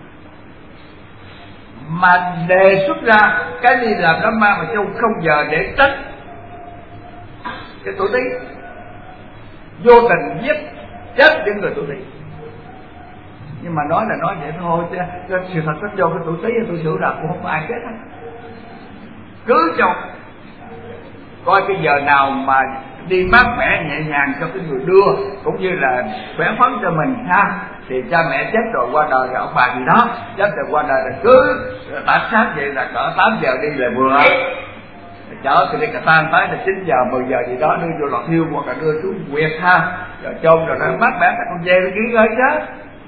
mà đề xuất ra cái đi làm đám ma mà châu không giờ để tránh cái tuổi Tý, vô tình giết chết những người tuổi Tý. Nhưng mà nói là nói vậy thôi, chứ sự thật nó vô cái tuổi Tý tuổi Sửu là cũng không có ai chết hết. Cứ cho coi cái giờ nào mà đi mát mẻ nhẹ nhàng cho cái người đưa, cũng như là khỏe phấn cho mình ha. Thì cha mẹ chết rồi qua đời rồi ông bà gì đó chết rồi qua đời, rồi cứ tát sát vậy là cỡ tám giờ đi là vừa, chở từ đây cả tan tới là chín giờ mười giờ gì đó đưa vô lò thiêu hoặc là đưa xuống quyệt ha, rồi chôn rồi nó mát mẻ các con dê nó nghỉ ngơi chứ.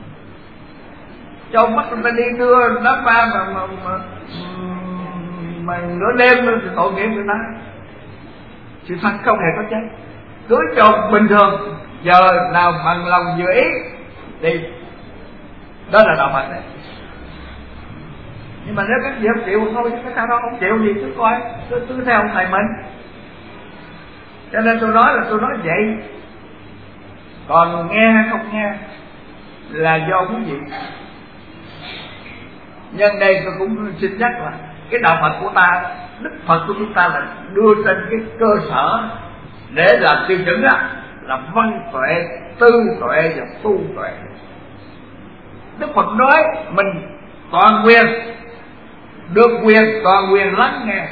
Cho mắt người ta đi đưa đám ma mà, mà, mà, mà nửa đêm thì tội nghiệp người ta. Sự thật không hề có chết, cứ cho bình thường, giờ nào bằng lòng vừa ý đi, đó là đạo Phật đấy. Nhưng mà nếu các vị không chịu thôi, chứ cái sao đó không chịu gì cứ coi, cứ, cứ theo ông thầy mình. Cho nên tôi nói là tôi nói vậy, còn nghe hay không nghe là do quý vị. Nhân đây tôi cũng xin nhắc là cái đạo Phật của ta, Đức Phật của chúng ta là đưa trên cái cơ sở để làm tiêu chuẩn đó là văn tuệ, tư tuệ và tu tuệ. Đức Phật nói mình toàn quyền, được quyền toàn quyền lắng nghe.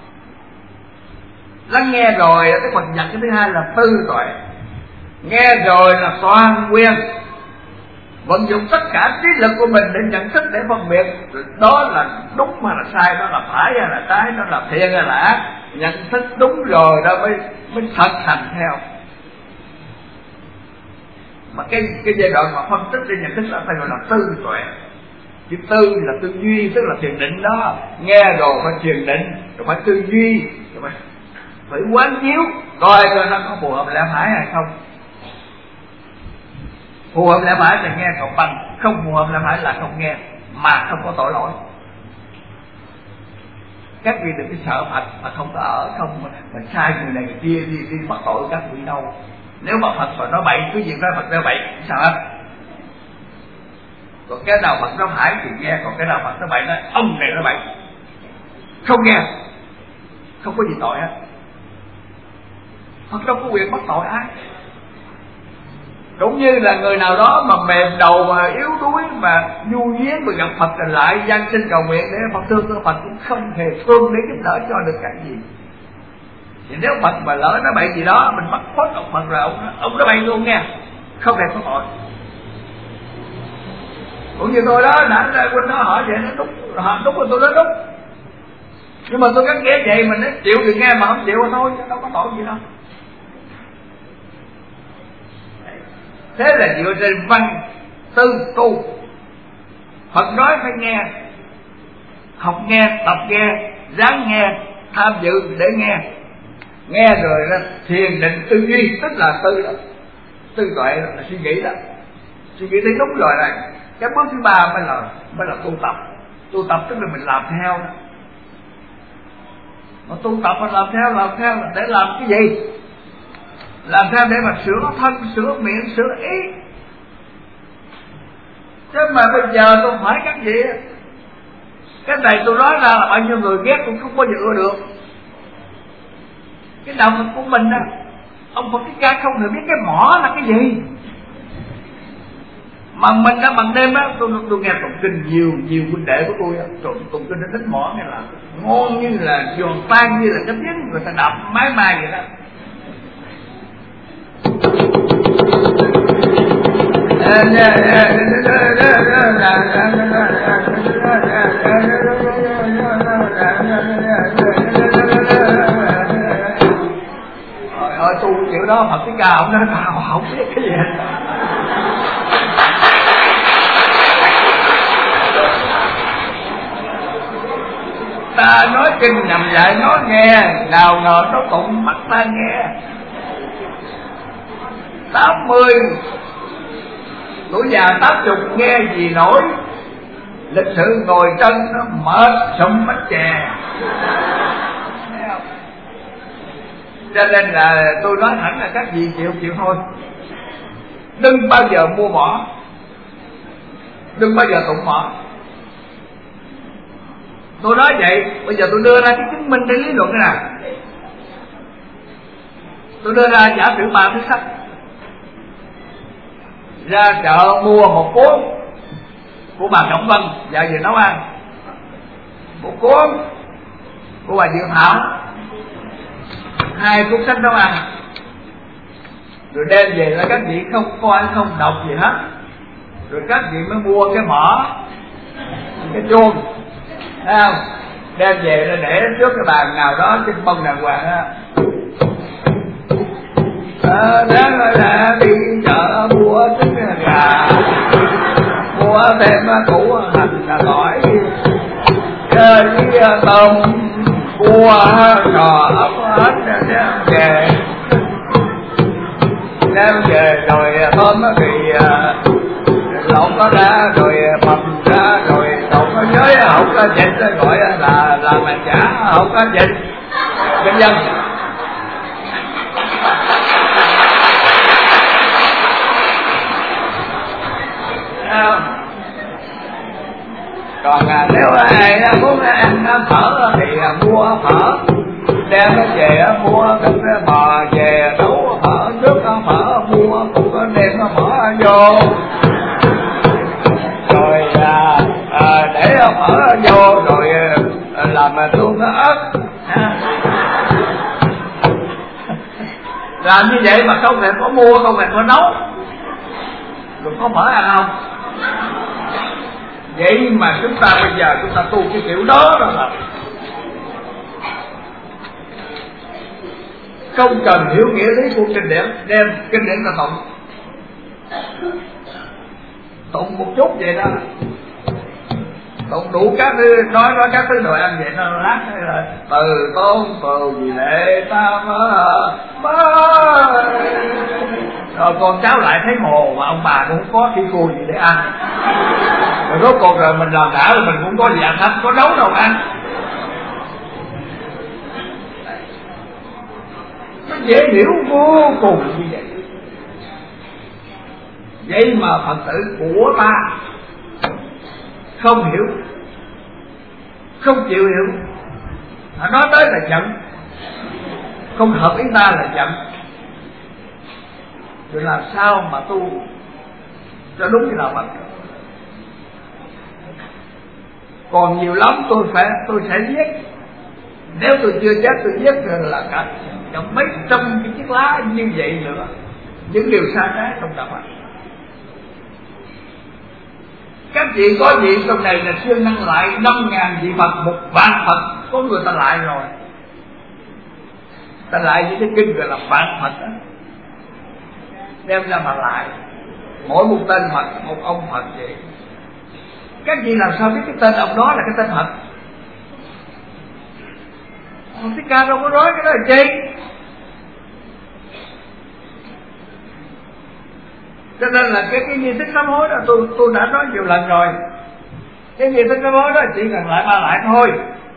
Lắng nghe rồi Đức Phật dặn cái thứ hai là tư tuệ. Nghe rồi là toàn quyền, vận dụng tất cả trí lực của mình để nhận thức, để phân biệt đó là đúng hay là sai, đó là phải hay là trái, đó là thiện hay là ác. Nhận thức đúng rồi đó mới mới thật hành theo. Mà cái cái giai đoạn mà phân tích để nhận thức là phải gọi là tư tuệ. Chữ tư là tư duy, tức là thiền định đó. Nghe rồi phải thiền định, rồi phải tư duy, rồi phải, phải quán chiếu coi coi nó có phù hợp lẽ phải hay không. Phù hợp lẽ phải là nghe còn bằng, không phù hợp lẽ phải là không nghe, mà không có tội lỗi. Các vị đừng có sợ Phật mà không có ở, không mà, mà sai người này người kia đi đi bắt tội các vị đâu. Nếu mà Phật mà nói bậy, cứ việc nói Phật nói bậy sao hết. Còn cái nào Phật nói phải thì nghe, còn cái nào Phật nói bậy nói ông này nói bậy, không nghe, không có gì tội hết. Phật đâu có quyền bắt tội ai. Cũng như là người nào đó mà mềm đầu mà yếu đuối mà nhu nhuyến mà gặp Phật thì lại gian xin cầu nguyện để Phật thương, cho Phật cũng không hề thương để giúp đỡ cho được cái gì. Thì nếu Phật mà lỡ nó bậy gì đó, mình bắt khuất ông Phật rồi ông ông nó bậy luôn nha, không hề có tội. Cũng như tôi đó, đã ra quên nó hỏi vậy nó đúng, họ đúng rồi tôi nói đúng. Nhưng mà tôi cắt ghé vậy mình nói chịu thì nghe mà không chịu thì thôi, đâu có tội gì đâu. Thế là dựa trên văn tư tu. Phật nói phải nghe, học nghe, tập nghe, ráng nghe, tham dự để nghe. Nghe rồi là thiền định tư duy, tức là tư đó, tư tuệ là suy nghĩ đó. Suy nghĩ thấy đúng rồi này. Cái bước thứ ba mới là mới là tu tập. Tu tập tức là mình làm theo đó. Mà tu tập mà làm theo, làm theo là để làm cái gì? Làm theo để mà sửa thân, sửa miệng, sửa ý. Chứ mà bây giờ tôi hỏi các vị, cái này tôi nói ra là bao nhiêu người ghét cũng không bao giờ ưa được. Cái đạo Phật của mình á, ông Phật Thích Ca không hề biết cái mỏ là cái gì. Mà mình đã bằng đêm á, tôi, tôi nghe tụng kinh nhiều nhiều huynh đệ của tôi á, tụng tụng kinh nó thích mỏ này là ngon như là giòn tan, như là cái tiếng người ta đập máy mai vậy đó. Trời ơi, tu kiểu đó Phật Thích Ca ông nói tao không biết cái gì hết. Ta nói kinh nằm dạy nó nghe, nào ngờ nó tụng mắt ta nghe. Tám mươi tuổi già tám chục nghe gì nổi, lịch sự ngồi chân nó mệt sụm bánh chè. Cho nên là tôi nói thẳng là các vị chịu chịu thôi. Đừng bao giờ mua mỏ, đừng bao giờ tụng mỏ. Tôi nói vậy, bây giờ tôi đưa ra cái chứng minh để lý luận cái nào. Tôi đưa ra giả sử ba thứ sách. Ra chợ mua một cuốn của bà Trọng Vân dạy về nấu ăn, một cuốn của bà Dương Thảo, hai cuốn sách nấu ăn, rồi đem về là các vị không coi không đọc gì hết, rồi các vị mới mua cái mỏ, cái chuông, thấy không? Đem về là để trước cái bàn nào đó trên bông đàng hoàng á. À, đáng là đi chợ mua trứng gà, mua thêm củ hành là tỏi, chơi với tôm cua sò ốc hết đem về, đem về rồi tôm thì lộn có ra rồi mập ra rồi lộn có nhới không có dịch, gọi là là mà chả không có dịch kinh dân. Còn à, đem nó về mua thịt bò về nấu phở nước phở mua cũng đem nó mở vô rồi à, à, để phở vô rồi à, làm tương nó ớt làm như vậy mà không hề có mua không hề có nấu rồi có phở ăn không? Vậy mà chúng ta bây giờ chúng ta tu cái kiểu đó đó là không cần hiểu nghĩa lý của kinh điển, đem kinh điển ra tụng tụng một chút vậy đó, tụng đủ các thứ nói nói các thứ đồ ăn vậy nó lát hay là từ tôn từ gì lệ ta mơ mơ rồi con cháu lại thấy hồ mà ông bà cũng không có khi cua gì để ăn rồi rốt cuộc rồi mình làm đã rồi mình cũng có gì ăn hết, có nấu đâu ăn. Nó dễ hiểu vô cùng như vậy. Vậy mà Phật tử của ta không hiểu, không chịu hiểu, họ nói tới là giận, không hợp ý ta là giận. Rồi làm sao mà tu cho đúng cái đạo Phật? Còn nhiều lắm tôi phải tôi sẽ viết. Nếu tôi chưa chết tôi viết là cả mấy trăm cái chiếc lá như vậy nữa, những điều sai trái trong đạo Phật. Các vị có vị trong này là siêu năng lại năm ngàn vị Phật, một vạn Phật, có người ta lại rồi. Ta lại những cái kinh gọi là vạn Phật đó, đem ra mà lại mỗi một tên Phật, một ông Phật vậy. Các vị làm sao biết cái tên ông đó là cái tên Phật? Ông Thích Ca đâu có nói cái đó là chi. Cho nên là cái cái nghi thức sám hối đó tôi tôi đã nói nhiều lần rồi. Cái nghi thức sám hối đó chỉ cần lại ba lại thôi.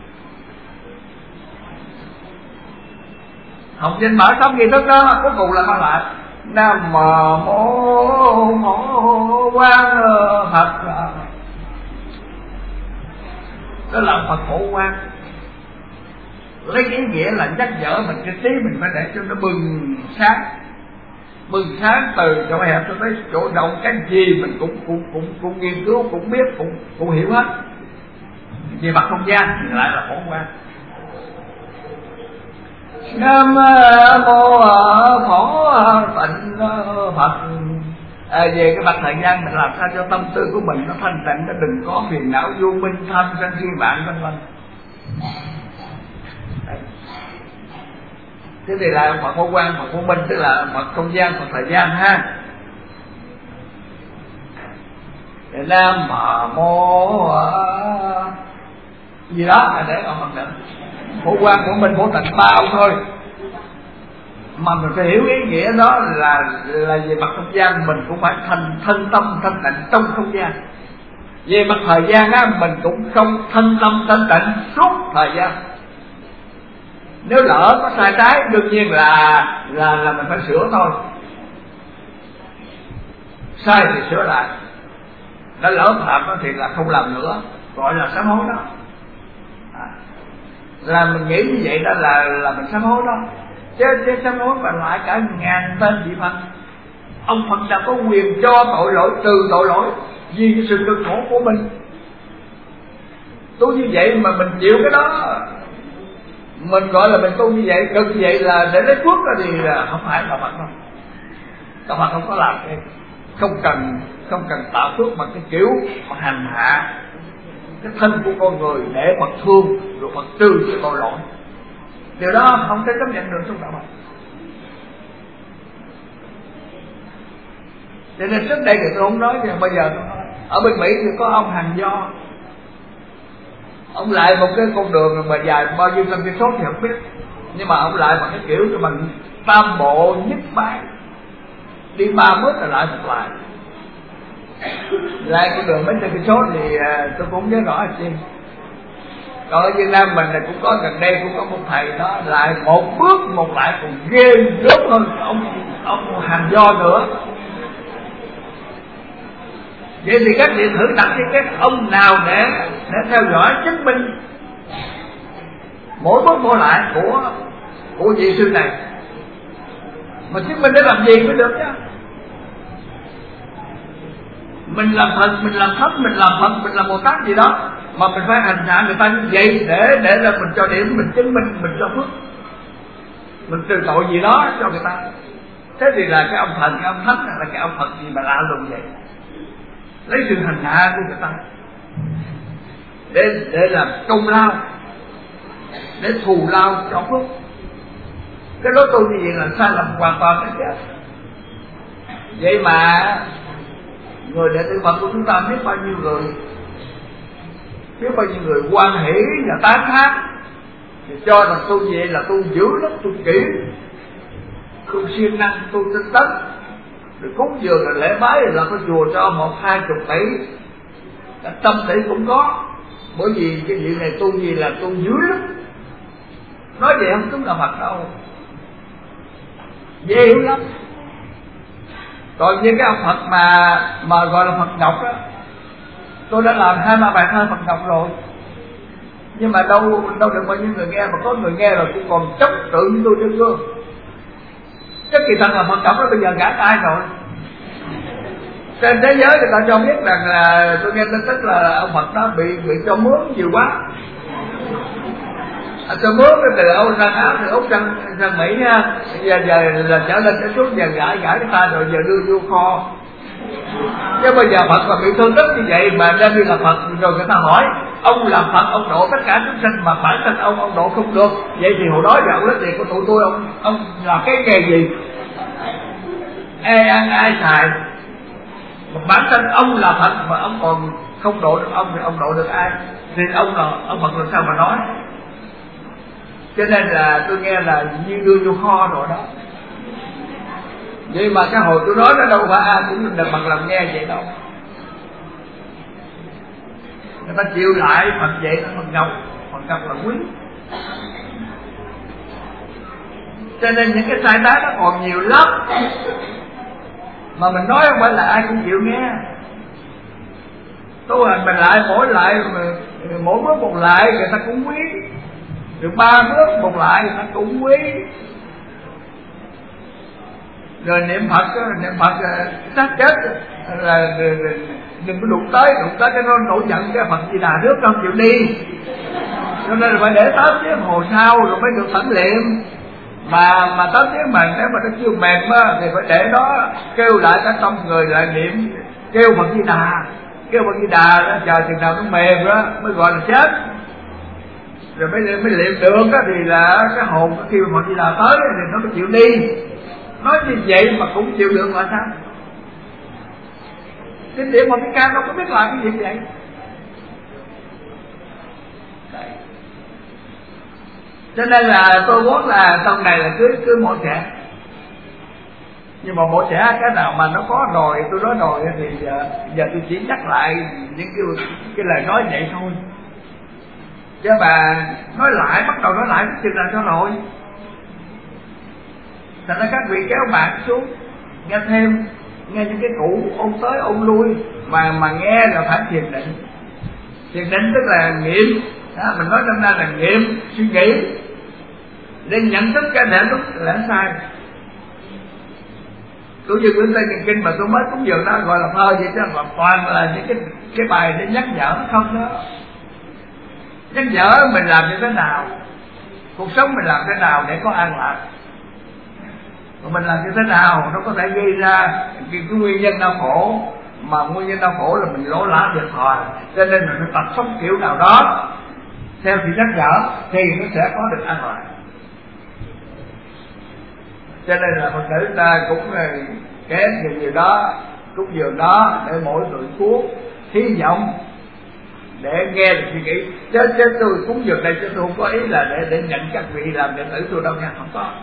Học sinh mở xong nghi thức đó cuối cùng là ba lại. Nam mô mô Quan Phật. Đó là Phật Hộ Quan. Lấy ý nghĩa là nhắc nhở mình cái trí mình phải để cho nó bừng sáng, bừng sáng từ chỗ hẹp cho tới chỗ rộng, cái gì mình cũng cũng cũng cũng nghiên cứu, cũng biết, cũng cũng hiểu hết. Về mặt không gian thì lại là Phổ Quan. Nam mô Phổ Tịnh Phật. À, về cái mặt thời gian mình làm sao cho tâm tư của mình nó thanh tịnh, nó đừng có phiền não vô minh tham sân si mạng vân vân. Thế thì là Phật Phổ Quang, Phật Phổ Minh, tức là Phật không gian, Phật thời gian ha. Nam mô gì đó để ông Phật định. Phổ Quang, Phổ Minh, Phổ Tịnh ba ông thôi. Mà mình phải hiểu ý nghĩa đó là là về mặt không gian mình cũng phải thành thân tâm thanh tịnh trong không gian. Về mặt thời gian á mình cũng không thân tâm thanh tịnh suốt thời gian. Nếu lỡ có sai trái đương nhiên là là là mình phải sửa thôi. Sai thì sửa lại. Đã lỡ phạm thì là không làm nữa, gọi là sám hối đó. À, là mình nghĩ như vậy đó là là mình sám hối đó. Chứ chứ sám hối mà lại cả ngàn tên vị Phật. Ông Phật đã có quyền cho tội lỗi, trừ tội lỗi vì cái sự cực khổ của mình. Tu như vậy mà mình chịu cái đó, mình gọi là mình tu như vậy, cực như vậy là để lấy phước ra thì là không phải là Phật đâu. Các Phật không có làm cái, không cần không cần tạo phước bằng cái kiểu mà hành hạ cái thân của con người để Phật thương rồi Phật trừ cái tội lỗi. Điều đó không thể chấp nhận được trong đạo Phật. Cho nên trước đây thì tôi không nói, thì bây giờ tôi nói. Ở bên Mỹ thì có ông Hàng Do, ông lại một cái con đường mà dài bao nhiêu trăm cây số thì không biết, nhưng mà ông lại bằng cái kiểu cho bằng tam bộ nhất bát, đi ba bước rồi lại một lại. Lại con đường mấy trăm cây số thì tôi cũng không nhớ rõ là chi. Còn ở Việt Nam mình là cũng có, gần đây cũng có một thầy đó lại một bước một lại còn ghê gớm hơn ông ông Hàng Do nữa. Vậy thì các vị thử đặt với các ông nào để để theo dõi chứng minh mỗi bước mỗi lại của của vị sư này, mà chứng minh để làm gì mới được chứ. Mình làm Phật, mình làm Thánh, mình làm Phật, mình làm Bồ Tát gì đó, mà mình phải hành hạ người ta như vậy để để là mình cho điểm, mình chứng minh, mình cho phước, mình trừ tội gì đó cho người ta. Thế thì là cái ông thần, cái ông Thánh hay là cái ông Phật gì mà lạ lùng vậy, lấy sự hành hạ của người ta để để làm công lao, để thù lao cho phước. Cái đó tôi như vậy là sai lầm hoàn toàn cái chết. Vậy mà người đệ tử Phật của chúng ta biết bao nhiêu người, biết bao nhiêu người quan hỷ và tán thán, thì cho rằng tu vậy là tu dữ lắm, tu kỹ, tu siêng năng, tu tinh tấn, rồi cúng dường là lễ bái là có chùa cho một hai chục tỷ, cả trăm tỷ cũng có. Bởi vì cái chuyện này tu gì là tu dữ lắm, nói vậy không đúng là Phật đâu, dễ hiểu lắm. Còn như cái ông Phật mà mà gọi là Phật Ngọc đó, tôi đã làm hai ba bài thơ Phật Ngọc rồi, nhưng mà đâu đâu được bao nhiêu người nghe, mà có người nghe rồi cũng còn chấp tự như tôi chưa cơ. Cái kỳ thật là Phật Ngọc đó bây giờ ngã tay rồi. Trên thế giới người ta cho biết rằng là tôi nghe tin tức là ông Phật đó bị bị cho mướn nhiều quá. À, cho mướn từ Âu sang Áo, từ Úc sang sang Mỹ nha. Giờ giờ là trở lên trở xuống, giờ gãi gãi cái ta rồi giờ đưa vô kho. Chứ bây giờ Phật mà bị thương tích như vậy mà đem đi là Phật, rồi người ta hỏi ông làm Phật, ông độ tất cả chúng sinh mà bản thân ông ông độ không được, vậy thì hồi đó giờ ông lấy tiền của tụi tôi, ông ông làm cái nghề gì? Ai ăn ai xài? Mà bản thân ông là Phật mà ông còn không độ được ông thì ông độ được ai? Thì ông là ông Phật làm sao mà nói? Cho nên là tôi nghe là như đưa vô kho rồi đó. Vậy mà cái hồi tôi nói nó đâu phải ai cũng được bằng lòng nghe vậy đâu. Người ta chịu lại Phật vậy nó Phật Ngọc, Phật Ngọc là quý. Cho nên những cái sai trái nó còn nhiều lắm, mà mình nói không phải là ai cũng chịu nghe. Tu hành mình lại mỗi lại mỗi bước một lại người ta cũng quý, được ba bước một lại người ta cũng quý. Rồi niệm Phật niệm Phật sát chết là đừng có đụng tới, đụng tới cái nó nổi giận cái Phật Di Đà nước không chịu đi. Cho nên là phải để tám tiếng hồ sau rồi mới được tẩn liệm. Mà mà tám tiếng mà nếu mà nó chưa mềm á thì phải để đó kêu lại cả tâm người lại niệm, kêu Phật Di Đà, kêu Phật Di Đà chờ chừng nào nó mềm đó mới gọi là chết. Rồi mới mới liệm được á thì là cái hồn khi mà Phật Di Đà tới thì nó mới chịu đi. Nói như vậy mà cũng chịu được là sao? Kinh điển mà cái ca đâu có biết làm cái gì vậy. Đấy. Cho nên là tôi muốn là sau này là cưới cưới mộ trẻ. Nhưng mà mộ trẻ cái nào mà nó có rồi, tôi nói rồi thì giờ, giờ tôi chỉ nhắc lại những cái, cái lời nói vậy thôi. Chứ mà nói lại, bắt đầu nói lại chừng nào cho rồi. Thành ra các vị kéo bạn xuống nghe thêm, nghe những cái cũ ôn tới ôn lui, mà mà nghe là phải thiền định. Thiền định tức là nghiệm đó, mình nói năm nay là nghiệm suy nghĩ để nhận thức cái thể lúc lẽ sai. Cũng như quyển Tây Niệm Kinh mà tôi mới cúng dường đó gọi là thơ vậy chứ, mà toàn là những cái cái bài để nhắc nhở không đó. Nhắc nhở mình làm như thế nào, cuộc sống mình làm thế nào để có an lạc, và mình làm như thế nào nó có thể gây ra cái, cái nguyên nhân đau khổ, mà nguyên nhân đau khổ là mình lỗ lã thiệt thòi. Cho nên mình phải tập sống kiểu nào đó theo sự nhắc nhở thì nó sẽ có được an lạc. Cho nên là Phật tử ta cũng kém những điều đó, cúng dường đó để mỗi người cuốn hy vọng để nghe được suy nghĩ. Chứ, chứ tôi cúng dường đây chứ tôi không có ý là để để nhận các vị làm đệ tử tôi đâu nha, không có.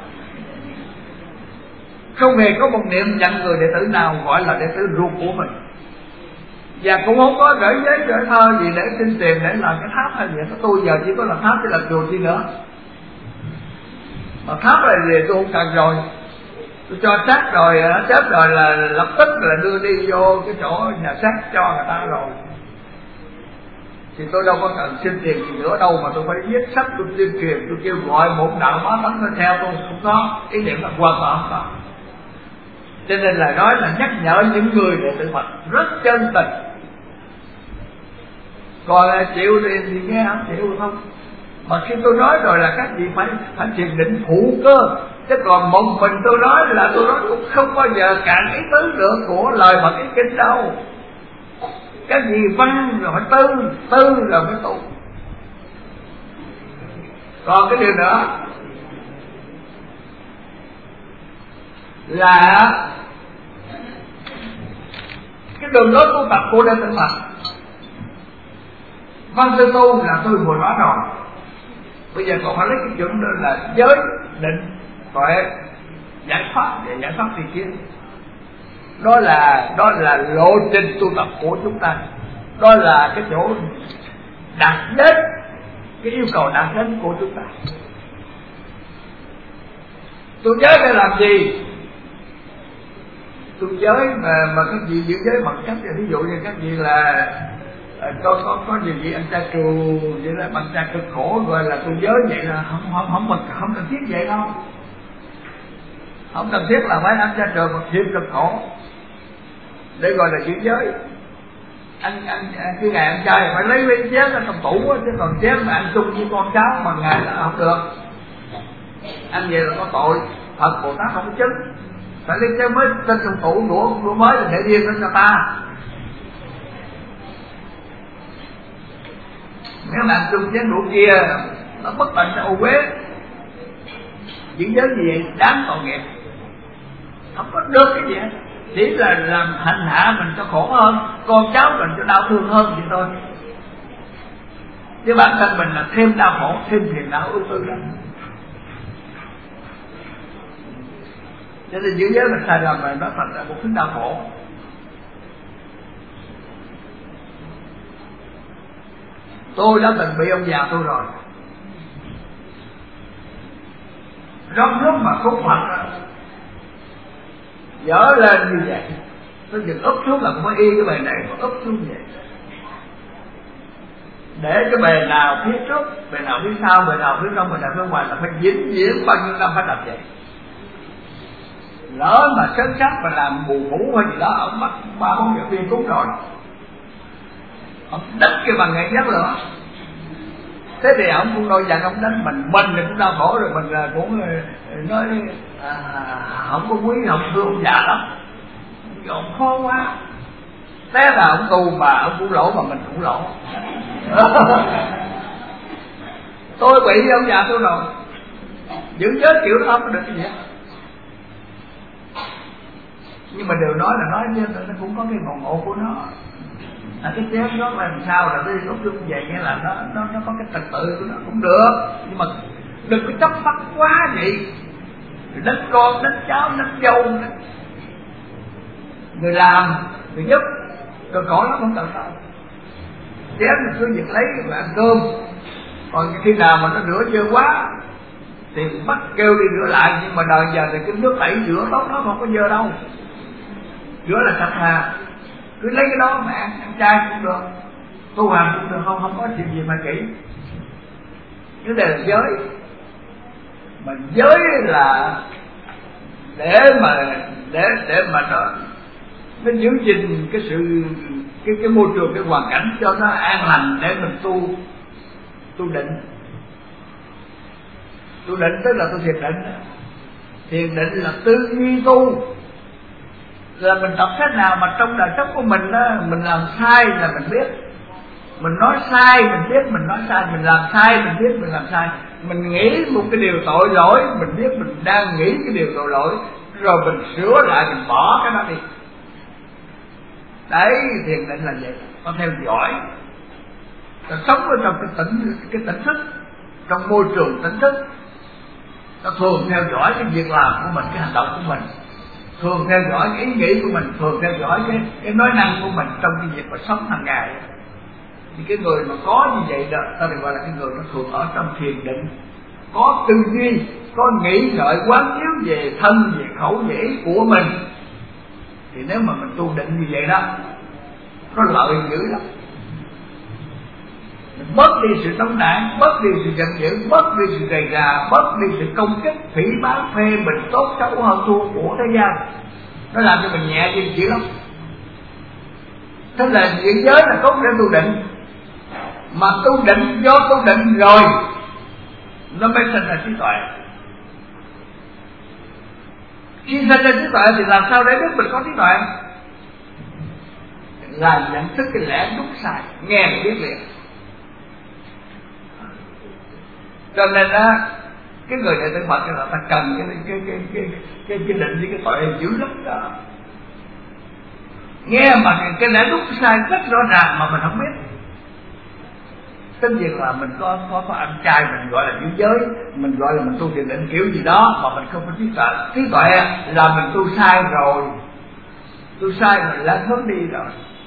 Không hề có một niệm nhận người đệ tử nào gọi là đệ tử ruột của mình, và cũng không có gửi giấy gửi thơ gì để xin tiền để làm cái tháp hay gì. Tôi giờ chỉ có làm tháp chứ làm chùa chi nữa. Mà tháp là gì tôi không cần rồi, tôi cho xác rồi chết rồi là lập tức là đưa đi vô cái chỗ nhà xác cho người ta rồi. thì tôi đâu có cần xin tiền gì nữa đâu mà tôi phải viết sách, tôi tuyên truyền, tôi kêu gọi một đạo hóa tấn nó theo tôi, không có. Ý niệm là hoàn toàn không có. Cho nên là nói là nhắc nhở những người đệ tử Phật rất chân tình. Còn là chịu thì, thì nghe không chịu không. Mà khi tôi nói rồi là các vị phải phải thiền định phụ cơ. Chứ còn một mình tôi nói là tôi nói cũng không bao giờ cạn ý tứ được của lời Phật cái kinh đâu. Cái gì văn rồi phải tư, tư rồi phải tụ. Còn cái điều nữa là cái đường lối tu tập của đệ tử Phật. Văn tư tu là tôi vừa nói rồi. Bây giờ còn phải lấy cái chuẩn đó là giới định tuệ giải thoát để giải thoát thì kia. Đó là đó là lộ trình tu tập của chúng ta. Đó là cái chỗ đạt đến, cái yêu cầu đạt đến của chúng ta. Tu giới để làm gì? Tu giới mà mà các vị giữ giới vật chất, ví dụ như các vị là có có có điều gì anh cha trù vậy là bạn cha cực khổ gọi là tu giới, vậy là không không không không, không cần thiết vậy đâu. Không cần thiết là phải anh cha trù một thiệp cực khổ để gọi là giữ giới. Anh anh cái ngày anh trai phải lấy lấy chén ở trong tủ, chứ còn chén mà ăn chung với con cháu mà ngày là không được. Anh vậy là có tội. Phật Bồ Tát không có chứng, phải lấy chén mới trên trong tủ, đũa đũa mới là để riêng cho ta. Nếu mà ăn chung chén đũa kia nó bất tận sẽ ô uế. Giữ giới gì vậy đáng tội nghiệp, không có được cái gì hết. Chỉ là làm hành hạ mình cho khổ hơn, con cháu mình cho đau thương hơn vậy thôi. Chứ bản thân mình là thêm đau khổ, thêm phiền não ưu tư lắm. Cho nên giữ giới mình sai lầm rồi nó thành ra một thứ đau khổ. Tôi đã từng bị ông già tôi rồi, trong lúc mà cúng Phật dở lên như vậy, nó dừng úp xuống là cũng phải y cái bề này mà úp xuống vậy, để cái bề nào phía trước, bề nào phía sau, bề nào phía trong, bề nào phía ngoài là phải vĩnh viễn bao nhiêu năm phải làm vậy. Lỡ mà sớm sắc mà làm bù phủ hay gì đó, ông bắt ba bốn giáo viên cúng rồi, ông đánh cái bằng nghệ nhất nữa. Thế thì ông cũng đôi dặn ông đánh mình, mình thì cũng đau khổ rồi, mình là cũng nói à, không có quý, không thương ông già lắm, ông khó quá. Thế là ông tu mà ông cũng lỗ mà mình cũng lỗ. Tôi bị ông già tôi rồi, giữ giới kiểu đó không có được cái gì hết. Nhưng mà đều nói là nói chứ nó cũng có cái ngộ ngộ của nó. À, cái chén đó là làm sao là cái ốc dung vậy, nghĩa là nó nó nó có cái trật tự của nó cũng được, nhưng mà đừng có chấp bắt quá vậy. Đánh con, đánh cháu, đánh dâu, đánh... người làm, người giúp, rồi cõi nó không cần đâu. Chén mình cứ việc lấy và ăn cơm. Còn khi nào mà nó rửa dơ quá thì bắt kêu đi rửa lại, nhưng mà đời giờ thì cái nước tẩy rửa tốt nó không có dơ đâu, rửa là sạch hà. Cứ lấy cái đó mà ăn, ăn chay cũng được, tu hành cũng được, không không có chuyện gì mà kỹ. Cái này là giới. Mà giới là để mà để để mà nó nó giữ gìn cái sự cái cái môi trường, cái hoàn cảnh cho nó an lành để mình tu tu định. Tu định tức là tu thiền định. Thiền định là tư duy tu, là mình đọc sách nào mà trong đời sống của mình đó, mình làm sai là mình biết, mình nói sai mình biết mình nói sai, mình làm sai mình biết mình làm sai, mình nghĩ một cái điều tội lỗi mình biết mình đang nghĩ cái điều tội lỗi, rồi mình sửa lại, mình bỏ cái đó đi. Đấy, thiền định là vậy. Con theo dõi, ta sống ở trong cái tỉnh cái tỉnh thức, trong môi trường tỉnh thức, ta thường theo dõi cái việc làm của mình, cái hành động của mình, thường theo dõi cái ý nghĩ của mình, thường theo dõi cái cái nói năng của mình trong cái việc mà sống hàng ngày. Thì cái người mà có như vậy đó, ta được gọi là cái người nó thường ở trong thiền định, có tư duy, có nghĩ ngợi quán chiếu về thân, về khẩu, về ý của mình. Thì nếu mà mình tu định như vậy đó, nó lợi dữ lắm. bớt đi sự nóng nảy, bớt đi sự giận dữ, bớt đi sự rầy rà, bớt đi sự công kích, phỉ báng, phê bình, tốt xấu hơn thua của thế gian. Nó làm cho mình nhẹ đi chịu lắm. Thế là những giới là tốt để tu định, mà tu định do tu định rồi nó mới sinh ra trí tuệ. Khi sinh ra trí tuệ thì làm sao để biết mình có trí tuệ? Là nhận thức cái lẽ đúng sai, nghe là biết liền. Cho nên á, cái người đệ tử Phật là ta cần cái cái cái cái cái, cái định với cái tuệ dữ lắm đó. Nghe mà cái lẽ đúng sai rất rõ ràng mà mình không biết. Tất nhiên là mình có có có anh trai mình gọi là giữ giới, mình gọi là mình tu thiền định kiểu gì đó mà mình không có trí tuệ. Trí tuệ là mình tu sai rồi, tu sai rồi là hướng đi rồi.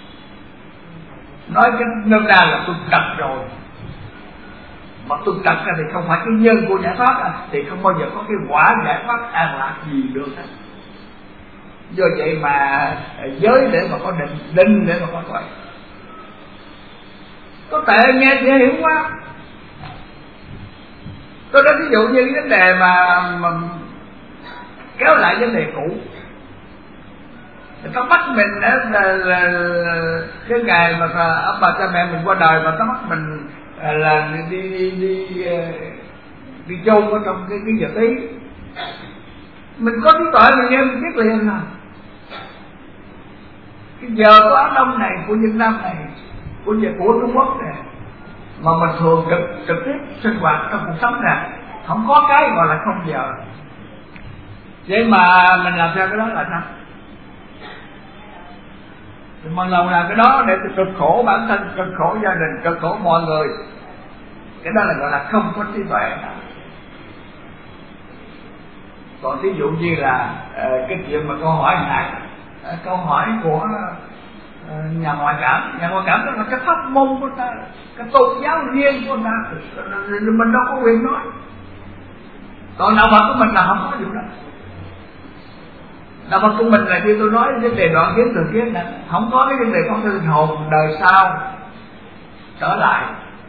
Nói cái nôm na là tu trật rồi. Mà tu trật ra thì không phải cái nhân của giải thoát à, thì không bao giờ có cái quả giải thoát an lạc gì được hết. Do vậy mà giới để mà có định, định để mà có tuệ. Có tệ nghe dễ hiểu quá. Tôi nói ví dụ như vấn đề mà, mà kéo lại vấn đề cũ. Người ta bắt mình đó là, là, là cái ngày mà ông bà cha mẹ mình qua đời mà ta bắt mình là đi đi đi đi chôn ở trong cái cái giờ tí. Mình có trí tuệ mình nghe mình biết liền à. Cái giờ của Á Đông này, của Việt Nam này, của của Trung Quốc này mà mình thường trực trực tiếp sinh hoạt trong cuộc sống này, không có cái gọi là không giờ. Vậy mà mình làm theo cái đó là sao? Mình lòng làm cái đó để cực khổ bản thân, cực khổ gia đình, cực khổ mọi người. Cái đó là gọi là không có trí tuệ. Còn ví dụ như là uh, cái chuyện mà câu hỏi này, uh, câu hỏi của uh, nhà ngoại cảm, nhà ngoại cảm đó là cái pháp môn của ta, cái tôn giáo riêng của ta, mình đâu có quyền nói. Còn đạo Phật của mình là không có vụ đó. Đạo Phật của mình là như tôi nói vấn đề đoạn kiến thường kiến này, không có cái vấn đề có linh hồn đời sau trở lại.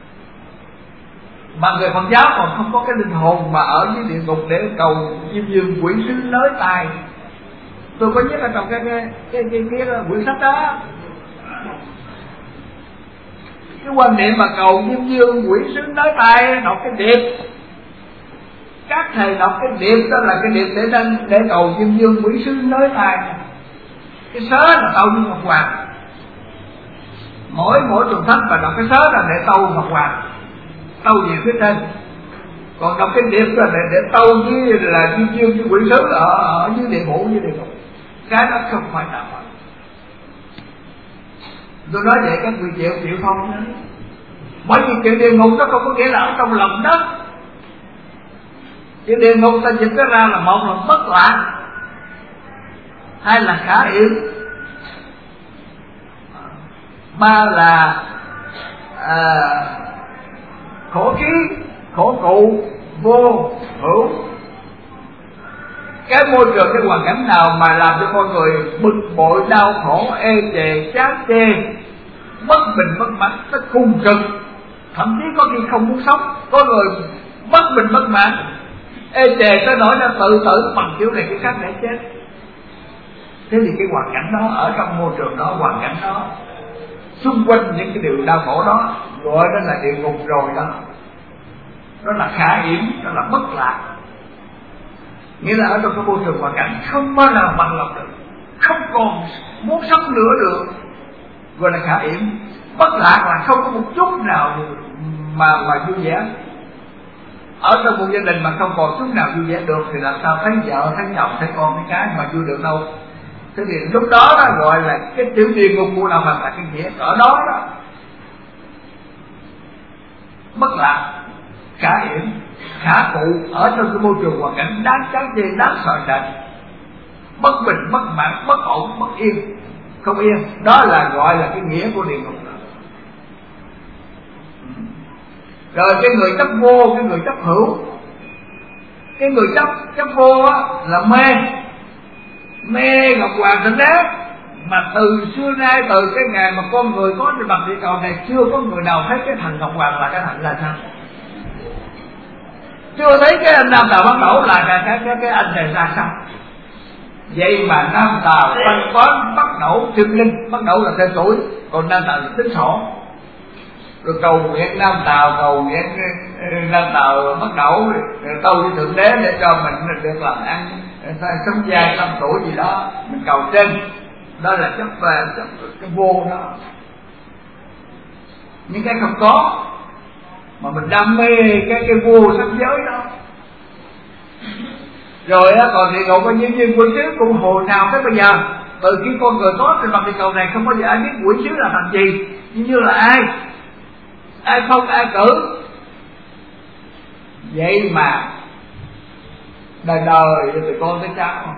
Mà người Phật giáo còn không có cái linh hồn mà ở dưới địa ngục để cầu diêm dương quỷ sứ nới tài. Tôi có nhớ ở trong cái cái cái cái, cái, cái quyển sách đó, cái quan niệm mà cầu diêm dương quỷ sứ nới tài, đọc cái điệp. Các thầy đọc cái điệp đó là cái điệp để lên để cầu diêm dương quỷ sứ nới tài. Cái sớ là tâu như Ngọc Hoàng. Mỗi mỗi tuần thất mà đọc cái sớ là để tâu Ngọc Hoàng, tâu về phía trên. Còn đọc cái điệp là để, để tâu với là diêm dương với quỷ sứ ở, ở dưới địa ngục, dưới địa ngục. Cái đó không phải đạo Phật. Tôi nói vậy các vị chịu chịu không nữa. Bởi vì chuyện địa ngục nó không có nghĩa là ở trong lòng đất. Chuyện địa ngục ta dịch nó ra là một là bất lạc, hai là khả yểm, ba là à, khổ khí, khổ cụ, vô hữu. Cái môi trường, cái hoàn cảnh nào mà làm cho con người bực bội, đau khổ, ê chề, chán chê, bất bình, bất mãn, nó cùng cực, thậm chí có khi không muốn sống. Có người bất bình, bất mãn, ê chề tới nỗi nó tự tử bằng kiểu này cái cách để chết. Thế thì cái hoàn cảnh đó, ở trong môi trường đó, hoàn cảnh đó, xung quanh những cái điều đau khổ đó, gọi đó là địa ngục rồi đó. Đó là khả yểm, đó là bất lạc. Nghĩa là ở trong cái môi trường hoàn cảnh không bao nào bằng lòng được, không còn muốn sống nữa được, gọi là khả yểm. Bất lạc là không có một chút nào mà mà vui vẻ. Ở trong một gia đình mà không còn chút nào vui vẻ được thì làm sao thấy vợ, thấy chồng, thấy con, thấy cái mà vui được đâu. Thế thì lúc đó đó gọi là cái tiểu địa ngục của đạo Phật là cái nghĩa ở đó đó. Bất lạc, khả yểm, khả cụ ở trong cái môi trường hoàn cảnh đáng chán chê, đáng sợ sệt, bất bình, bất mãn, bất ổn, bất yên, không yên. Đó là gọi là cái nghĩa của địa ngục. Rồi cái người chấp vô, cái người chấp hữu. Cái người chấp chấp vô á là mê, mê Ngọc Hoàng Thượng Đế, Mà từ xưa nay, từ cái ngày mà con người có trên mặt địa cầu này, chưa có người nào thấy cái thằng Ngọc Hoàng là cái thằng là sao, chưa thấy cái anh Nam Tào Bắt Đầu là cái cái cái, cái anh này ra sao. Vậy mà Nam Tào Văn Toán Bắt Đầu Trương Linh, Bắt Đầu là tên tuổi, còn Nam Tào là tính sổ. Rồi cầu nguyện Nam Tào, cầu nguyện Nam Tào Bắt Đầu tâu với Thượng Đế để cho mình được làm ăn sống dài năm tuổi gì đó, mình cầu trên. Đó là chấp về chấp cái vô đó, những cái không có mà mình đam mê cái cái vô sắc giới đó. Rồi á, còn địa ngục bao nhiêu nhiên quỷ sứ cũng hồ nào tới bây giờ. Từ khi con người có trên mặt địa cầu này, không bao giờ ai biết quỷ sứ là thành gì, như là ai, ai không ai cử. Vậy mà đời đời từ con tới cháu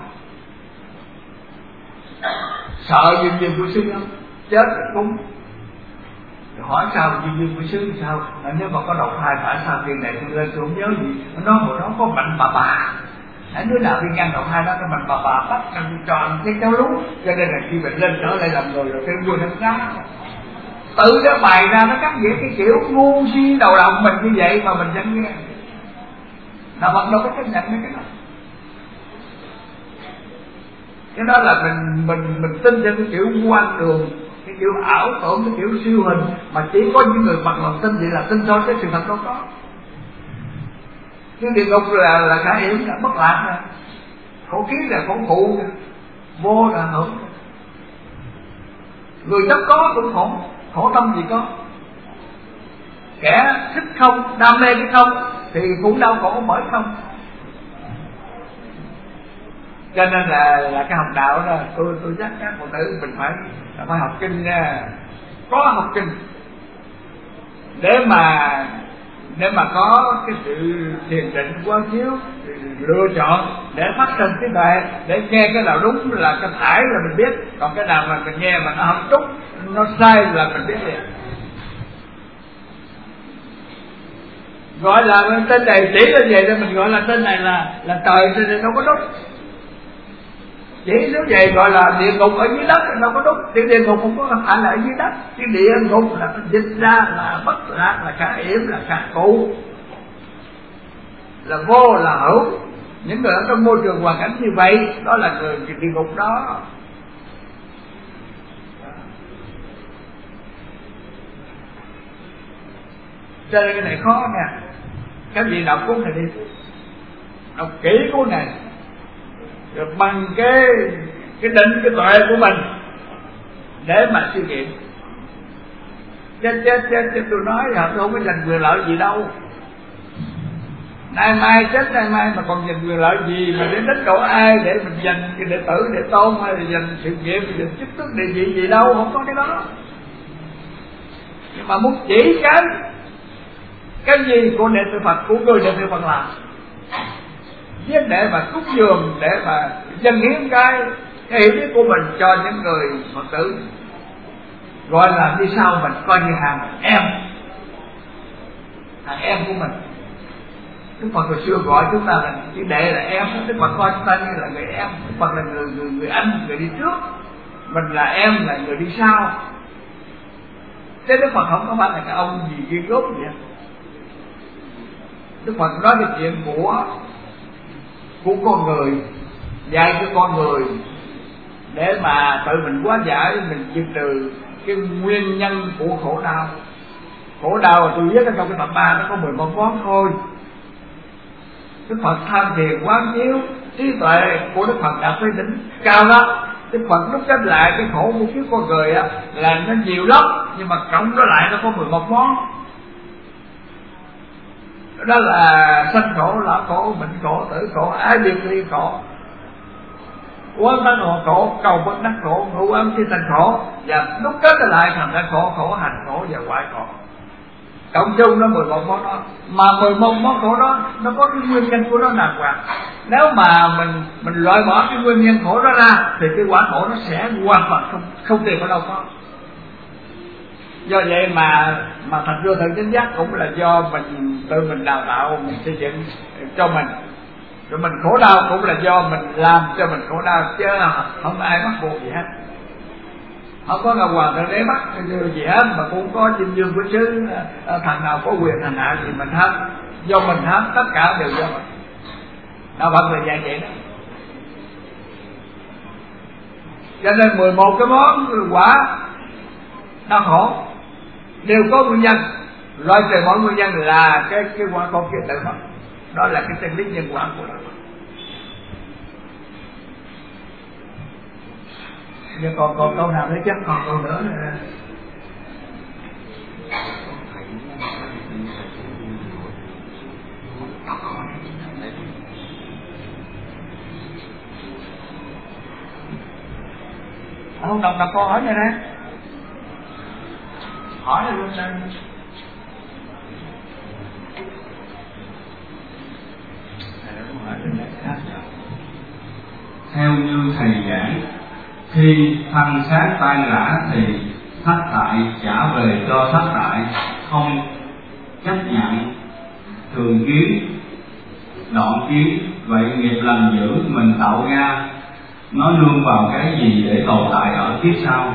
sợ duyên duyên quỷ sứ lắm, chết cũng hỏi sao duyên duyên quỷ sứ sao. Nếu mà có độc thai phải sao tiền này tôi lên tôi không nhớ gì. Nó hồi đó có mạnh bà bà, hãy đứa nào đi ngang độc thai đó cái mạnh bà bà bắt ăn tròn cái cháu lú, cho nên là khi mình lên trở lại làm người rồi cái vua nó cá tự nó bày ra, nó cắt nghĩa cái kiểu ngu si đầu lòng mình như vậy mà mình vẫn nghe. Nào Phật đâu có chấp nhận mấy cái đó. Cái đó là mình mình mình tin theo cái kiểu quan đường, cái kiểu ảo tưởng, cái kiểu siêu hình mà chỉ có những người bằng lòng tin vậy là tin thôi, cái sự thật đâu có. Cái địa ngục là là khả hiểm, là bất lạc nè, khổ kiến là khổ phụ, vô là hưởng. Người chấp có cũng khổ, khổ tâm gì có. Kẻ thích không, đam mê cái không thì cũng đau khổ bởi không. Cho nên là là cái học đạo đó, tôi tôi nhắc các phụ tử mình phải phải học kinh nha, có học kinh để mà để mà có cái sự thiền định quán chiếu, lựa chọn để phát sinh cái tuệ, để nghe cái nào đúng là cái phải là mình biết, còn cái nào mà mình nghe mà nó không đúng, nó sai là mình biết liền. Gọi là tên này chỉ là vậy đó, mình gọi là tên này là là trời, cho nên đâu có đúng. Chỉ nếu vậy gọi là địa ngục ở dưới đất đâu có đúng. Cái địa ngục không có phải là ở dưới đất. Cái địa ngục là dịch ra là bất lạc, là khả yểm, là khả cụ, là vô, là hữu. Những người ở trong môi trường hoàn cảnh như vậy, đó là người địa ngục đó. Cho nên cái này khó nè. Các vị đọc cuốn này đi, đọc kỹ cuốn này rồi bằng cái cái định, cái tuệ của mình để mà suy nghiệm. Chết chết chết chết tôi nói là tôi không có giành quyền lợi gì đâu. Nay mai chết nay mai mà còn giành quyền lợi gì mà để đánh độ ai, để mình giành cái đệ tử đệ tôn, hay là giành sự nghiệp, giành chức tước địa vị gì đâu, không có cái đó. Nhưng mà muốn chỉ cái cái gì của đệ tử Phật, của người đệ tử Phật làm, viết để mà cúng dường, để mà dâng hiến cái cái hiểu biết của mình cho những người Phật tử, gọi là đi sau mình coi như hàng em, hàng em của mình. Đức Phật hồi xưa gọi chúng ta là chỉ đệ là em, Đức Phật coi chúng ta như là người em. Đức Phật là người người người anh, người đi trước, mình là em, là người đi sau. Thế Đức Phật không có phải là cái ông gì ghê gớm vậy. Đức Phật nói cái chuyện của của con người, dạy cho con người để mà tự mình hóa giải, mình diệt trừ cái nguyên nhân của khổ đau. Khổ đau tôi viết ở trong cái tập ba nó có mười một món thôi. Đức Phật tham thiền quán chiếu, trí tuệ của Đức Phật đạt tới đỉnh cao đó. Đức Phật đúc kết lại cái khổ của kiếp con người á là nó nhiều lắm, nhưng mà cộng nó lại nó có mười một món. Đó là sanh khổ, lão khổ, bệnh khổ, tử khổ, ái biệt ly khổ, quán tánh hộ khổ, cầu bất đắc khổ, ngũ ấm khi thành khổ, và đúc kết lại thành ra khổ, khổ hành khổ và hoại khổ. Cộng chung nó mười một món đó, mà mười một món khổ đó nó có cái nguyên nhân của nó đàng hoàng. Nếu mà mình mình loại bỏ cái nguyên nhân khổ đó ra thì cái quả khổ nó sẽ hoàn toàn không không tìm ở đâu có. Do vậy mà mà thành vô thượng chánh giác cũng là do mình tự mình đào tạo, mình xây dựng cho mình. Rồi mình khổ đau cũng là do mình làm cho mình khổ đau, chứ không ai bắt buộc gì hết. không có ngọc hoàng thượng đế bắt gì hết, mà cũng có chim dương của sứ, thằng nào có quyền hành hạ thì mình hết, do mình hết, tất cả đều do mình. Đạo Phật là dạy vậy đó. Cho nên mười một cái món quả đau khổ đều có nguyên nhân, loại trừ mọi nguyên nhân là cái cái quả con kia tự mất. Đó là cái chân lý nhân quả của nó. Giờ còn còn câu nào nữa chứ? Còn câu nữa là không đọc đọc câu hỏi này nè, hỏi là luôn là theo như thầy giảng, khi thân xác tan rã thì thất tại trả về cho thất tại, không chấp nhận thường kiến đoạn kiến. Vậy nghiệp lành dữ mình tạo ra nó nương vào cái gì để tồn tại ở kiếp sau?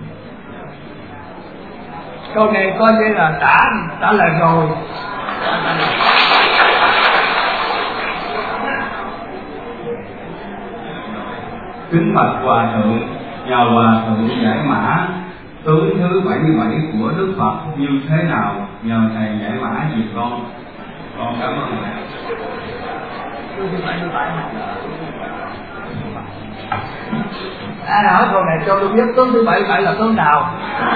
câu này coi như là trả trả lời rồi. Kính bạch Hòa thượng, nhờ Hòa thượng giải mã tướng thứ bảy mươi bảy của Đức Phật như thế nào, nhờ thầy giải mã giùm con. Con cảm ơn thầy. Ai hỏi câu này cho tôi biết tướng thứ bảy mươi bảy là tướng nào?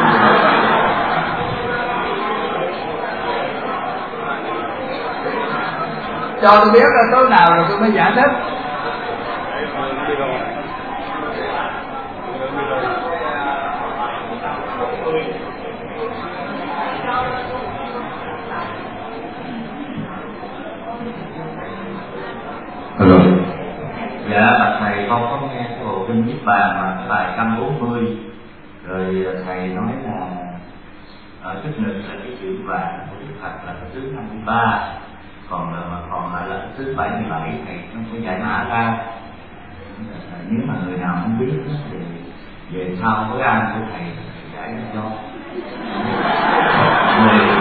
Cho tôi biết là tướng nào rồi tôi mới giải thích. Hello. Dạ bạch thầy, con có nghe cái bộ kinh Niết Bàn mà bài một trăm bốn mươi, rồi thầy nói là ở thức nghịch là cái chữ vàng của Đức Phật là cái thứ năm mươi ba, còn là mà còn lại là cái thứ bảy mươi bảy, thầy không có giải mã ra. Nếu mà người nào không biết thì về sau với an của thầy giải cho. Người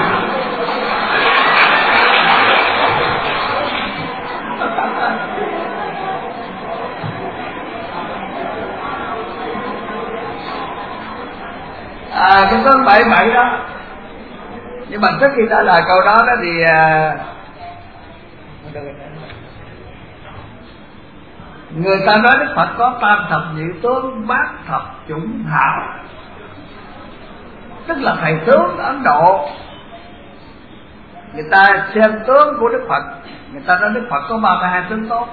À, cái tướng bảy bảy đó. Nhưng mà trước khi trả lời câu đó đó thì à, người ta nói Đức Phật có tam thập nhị tướng, bát thập chủng hảo, tức là thầy tướng ở Ấn Độ. Người ta xem tướng của Đức Phật, người ta nói Đức Phật có ba mươi hai tướng tốt.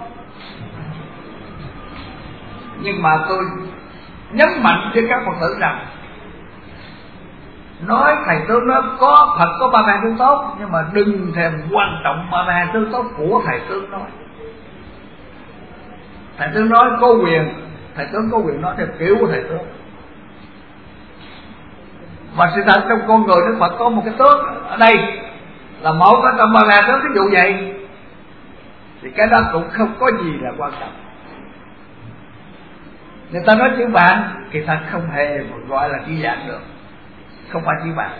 Nhưng mà tôi nhấn mạnh với các Phật tử rằng nói thầy tướng nó có Phật có ba mươi hai tướng tốt, nhưng mà đừng thèm quan trọng ba mươi hai tướng tốt của thầy tướng nói. Thầy tướng nói có quyền, thầy tướng có quyền nói theo kiểu của thầy tướng. Và sự thật trong con người Đức Phật có một cái tướng ở đây là một trong ba mươi hai tướng, ví dụ vậy thì cái đó cũng không có gì là quan trọng. Người ta nói chữ vạn thì thật không hề gọi là chữ vạn được, không phải chữ vạn.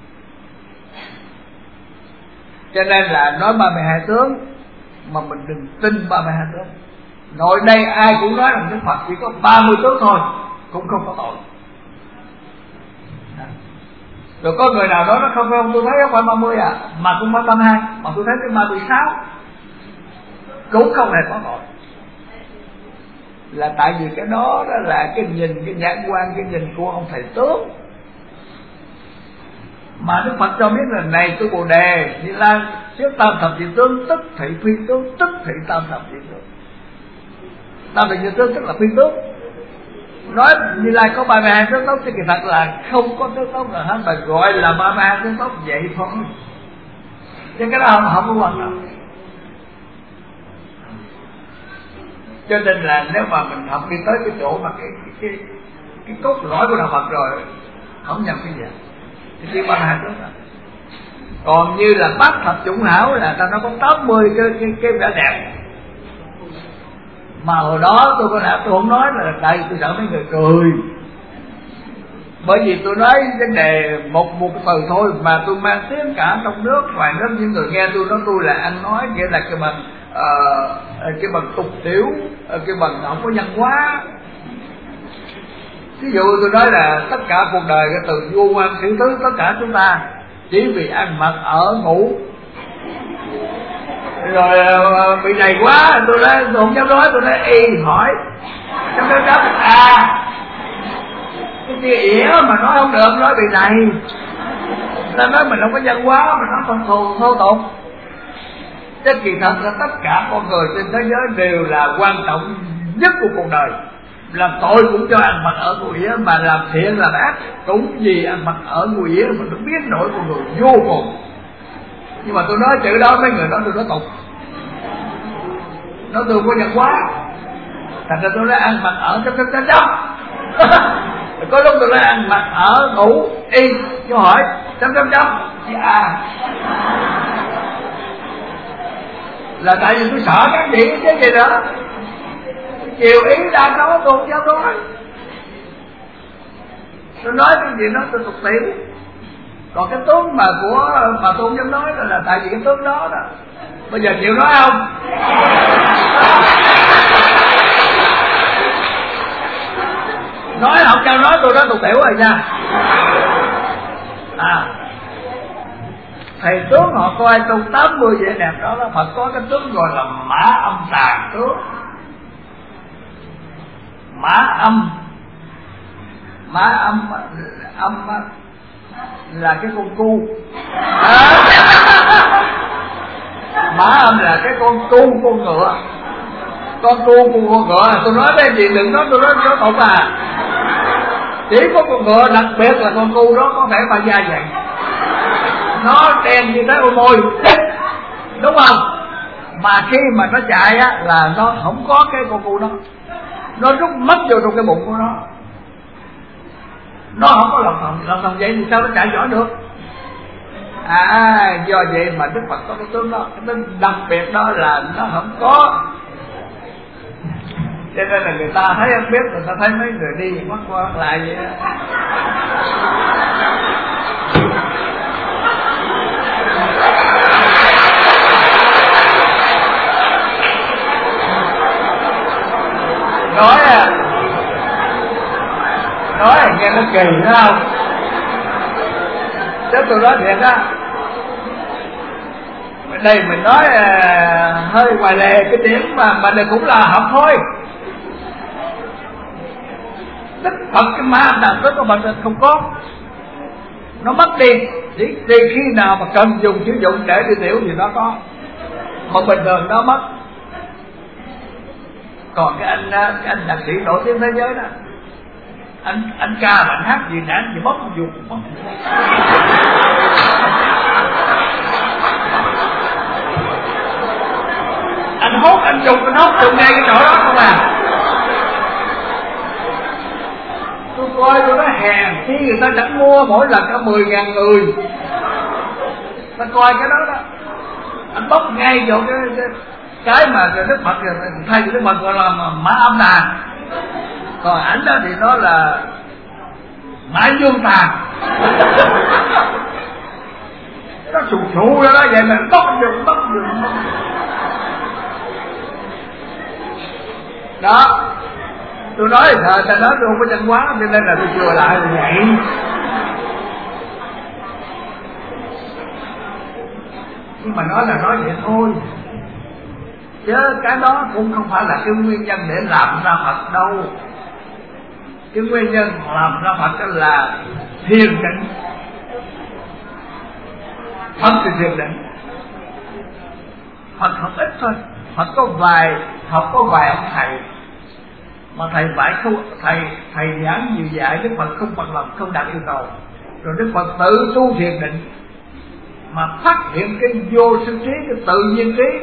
Cho nên là nói ba mươi hai tướng mà mình đừng tin ba mươi hai tướng. Nội đây ai cũng nói rằng Đức Phật chỉ có ba mươi tướng thôi, cũng không có tội. Rồi có người nào đó nó không không tôi thấy không phải ba mươi à, mà cũng phải ba mươi hai, mà tôi thấy cái ba mươi sáu cũng không hề có tội. Là tại vì cái đó đó là cái nhìn, cái nhãn quan, cái nhìn của ông thầy tướng. Mà Đức Phật cho biết là này tôi Bồ Đề, Như Lai trước tam thập nhị tướng tức thị phi tướng, tức thị tam thập nhị tướng. Tam thập nhị tướng tức là phi tướng. Nói Như Lai có ba mươi hai tướng tốt thì kỳ thật là không có tướng tốt là hết, mà gọi là ba mươi hai tướng tốt vậy thôi. Chứ cái đó không, không có quan trọng. Cho nên là nếu mà mình học đi tới cái chỗ mà cái cái cái, cái cốt lõi của đạo Phật rồi, không nhầm cái gì thì chỉ ba mươi hai tướng. Còn như là bát thập chủng hảo là ta nó có tám mươi cái cái cái vẻ đẹp. Mà hồi đó tôi có làm tôi không nói là tại tôi sợ mấy người cười. Bởi vì tôi nói vấn đề một một từ thôi mà tôi mang tiếng cả trong nước ngoài nước, những người nghe tôi nói tôi là ăn nói, nghĩa là cái bằng uh, cái bằng tục tiểu, cái bằng không có văn hóa. Ví dụ tôi nói là tất cả cuộc đời cái từ vua quan sĩ thứ, tất cả chúng ta chỉ vì ăn mặc ở ngủ rồi uh, bị đầy quá, tôi nói tôi không dám nói, tôi nói y hỏi trong đó đáp à cái gì ỉa mà nói không được, nói bị này. Ta nói mình không có văn hóa, mình nói con thù thô tục. Chứ kỳ thật là tất cả con người trên thế giới đều là quan trọng nhất của cuộc đời. Làm tội cũng cho ăn mặc ở ngụ ỉa, mà làm thiện làm ác cũng vì ăn mặc ở ngụ ỉa mà nó biến đổi con người vô cùng. Nhưng mà tôi nói chữ đó mấy người nói tôi nói tục, nói tôi có văn hóa, thành ra tôi nói ăn mặc ở trong trong trong có lúc tôi nói ăn mặc ở ngủ y, cho hỏi chấm chấm chấm à là tại vì tôi sợ các vị chứ gì nữa. Chiều ý đang nói tôi không dám nói, tôi nói cái gì nó tôi tục tiễu. Còn cái tướng mà của mà tôi không dám nói là, là tại vì cái tướng đó đó. Bây giờ chịu nói không? Nói không cho nói tôi nói tục tiểu rồi nha. À, thầy tướng họ coi trong tám mươi vẻ đẹp đó, đó Phật có cái tướng gọi là mã âm tàn tướng. Mã âm, mã âm âm là cái con cu à. Mã âm là cái con cu con ngựa, con cu con con ngựa. Tôi nói cái gì đừng nói tôi nói nó tục à. Chỉ có con ngựa, đặc biệt là con cu đó có thể mà da dày, nó đen như thế ô môi, đúng không? Mà khi mà nó chạy á là nó không có cái con cu đó, nó rút mất vô trong cái bụng của nó, nó không có lòng thòng. Lòng thòng vậy thì sao nó chạy giỏi được? À, do vậy mà Đức Phật có cái tướng đó, cái tướng đặc biệt đó là nó không có. Cho nên là người ta thấy không biết, người ta thấy mấy người đi mất qua lại vậy đó. Nói à, nói à, nghe nó kỳ đúng không? Chứ tôi nói thiệt á, đây mình nói à, hơi ngoài lề cái điểm mà mà này cũng là học thôi. Đức Phật cái ma đàn rất có bệnh không có, nó mất đi. Chỉ, chỉ khi nào mà cần dùng sử dụng để đi tiểu thì nó có, mà bình thường nó mất. Còn cái anh cái anh nhạc sĩ nổi tiếng thế giới đó, anh anh ca bạn hát gì nản gì mất dùng mất. Anh hốt anh dùng anh hốt dùng ngay cái chỗ đó không à. Tôi coi tôi nói hèn khi người ta chẳng mua mỗi lần cả mười ngàn người ta coi cái đó đó, anh bóc ngay vô cái cái, cái mà Đức Phật thay vì Đức Phật gọi là mã âm đàn, còn ảnh đó thì nó là mã dương tàn. Nó sụt sụ ra đó vậy mà bóc vô bóc vô đó. Tôi nói thờ ta nói tôi không có văn hóa cho nên là tôi chừa lại là vậy. Nhưng mà nói là nói vậy thôi, chứ cái đó cũng không phải là cái nguyên nhân để làm ra Phật đâu. Cái nguyên nhân làm ra Phật đó là thiền định. Phật thì thiền định, Phật học ít thôi. Phật có vài học có vài ông thầy mà thầy phải không, thầy thầy giảng nhiều dạy Đức Phật không bằng lòng, không đạt yêu cầu, rồi Đức Phật tự tu thiền định mà phát hiện cái vô sinh trí, cái tự nhiên trí,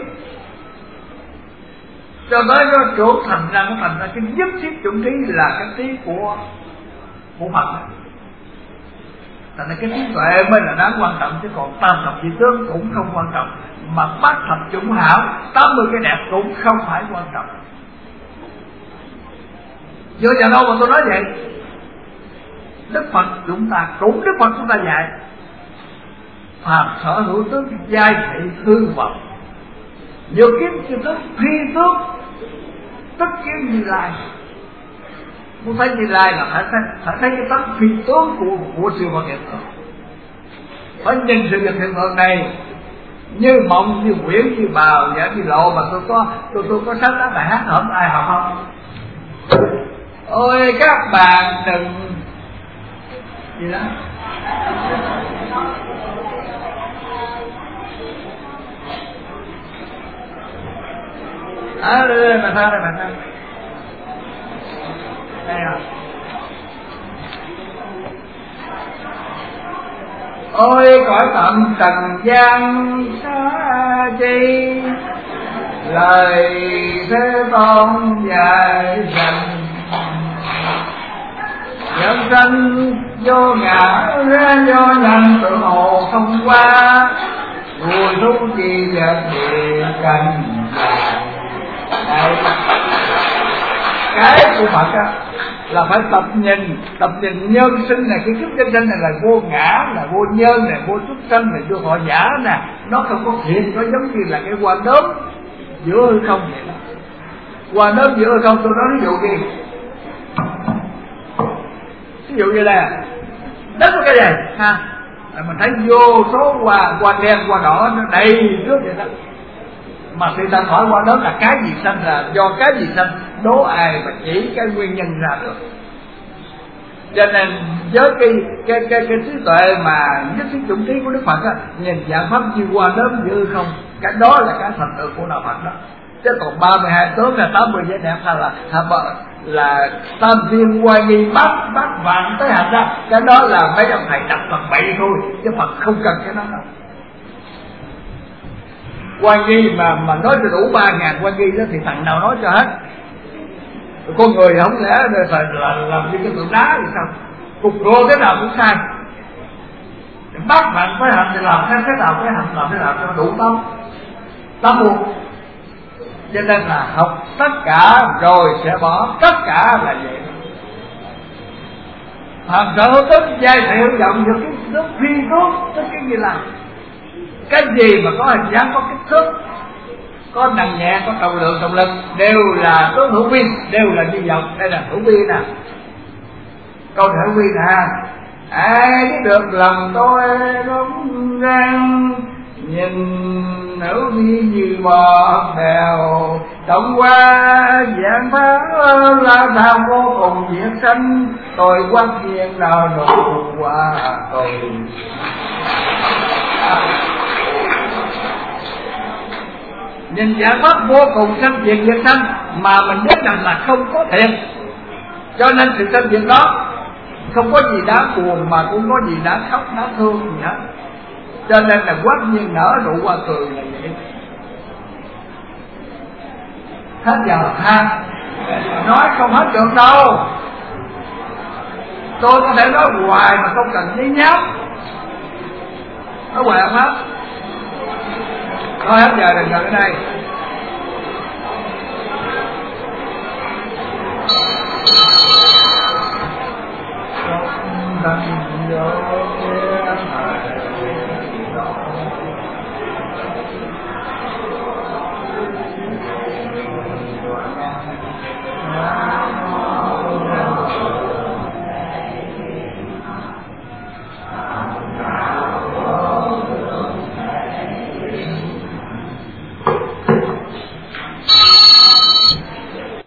cho tới nó chỗ thành ra nó thành ra cái nhất thiết chủng trí là cái trí của của Phật. Thành ra cái trí tuệ mới là đáng quan trọng, chứ còn tam thập vị tướng cũng không quan trọng, mà bát thập chủng hảo, tám mươi cái đẹp cũng không phải quan trọng. Chưa giờ đâu mà tôi nói vậy. Đức Phật chúng ta cũng Đức Phật chúng ta dạy phàm sở hữu tướng giai thị hư vọng, vô kiến chư tướng phi tướng, tất kiến Như Lai. Muốn thấy Như Lai là phải thấy, phải thấy cái tánh phi tướng của của siêu vật hiện tượng. Phải nhìn sự vật hiện tượng này như mộng, như quyển, như bào, và như lộ mà tôi có tôi tôi có sáng tác bài hát hổm ai học không? Ôi các bạn đừng gì đó. À, đây, đây, bà tha đây, bà tha. Đây rồi. Ôi cõi tận trần gian xa chi, lời Thế Tôn dạy rằng nhân sinh vô ngã vô nhân tự hồ không qua, vui thú chi vật địa cảnh. Đây, cái của Phật á là phải tập nhìn, tập nhìn nhân sinh này, cái kiếp nhân sinh này là vô ngã, là vô nhân này, vô xuất sanh này, vô họ giả nè, nó không có thiệt, nó giống như là cái hoa đốm giữa hư không vậy đó. Hoa đốm giữa hư không, tôi nói ví dụ gì? Ví dụ như là đất có cái gì ha, mình thấy vô số hoa, hoa đen, hoa đỏ nó đầy trước vậy đó. Mà sự ta hỏi qua đó là cái gì sanh, là do cái gì sanh, đố ai mà chỉ cái nguyên nhân ra được. Cho nên với cái cái cái cái trí tuệ mà nhất thiết chủng trí của Đức Phật á, nhìn dạng pháp như qua đốm như không, cái đó là cái thành tựu của đạo Phật đó. Chứ còn ba mươi hai tướng là tám mươi vẻ đẹp hay là là, là tam thiên oai nghi bắt bắt vạn tới hành ra, cái đó là mấy ông thầy đặt bằng bậy thôi, chứ Phật không cần cái đó đâu. Quan nghi mà mà nói cho đủ ba ngàn quan nghi đó thì thằng nào nói cho hết. Con người không lẽ phải là làm như cái tượng đá thì sao? Cục rô thế nào cũng sai. Bắt bạn phải hành thì làm thế thế nào phải hành, làm thế nào cho đủ tâm tâm buộc. Cho nên là học tất cả rồi sẽ bỏ tất cả là vậy. Phàm sở hữu tức giai thị hữu vọng, được cái nước phi thuốc, tức cái gì là cái gì mà có hình dáng, có kích thước, có nặng nhẹ, có trọng lượng, trọng lực, đều là tướng hữu vi, đều là như vọng. Đây là hữu vi nè, câu hữu vi nè. Ai biết được lòng tôi đúng răng, nhìn hữu vi như bọt bèo, tổng qua dạng pháp là thao vô cùng diệt sanh, tôi quán thiên nào nụ qua tôi. Nhìn dạng pháp vô cùng sanh diệt diệt sanh mà mình biết rằng là không có thiện, cho nên sự sanh diệt đó không có gì đáng buồn mà cũng có gì đáng khóc đáng thương gì hết. Cho nên là quát nhiên nở nụ hoa cười là vậy. Hết giờ ha, nói không hết được đâu. Tôi có thể nói hoài mà không cần giấy nháp, nói hoài không hết. Thôi hết giờ đừng gần ở đây.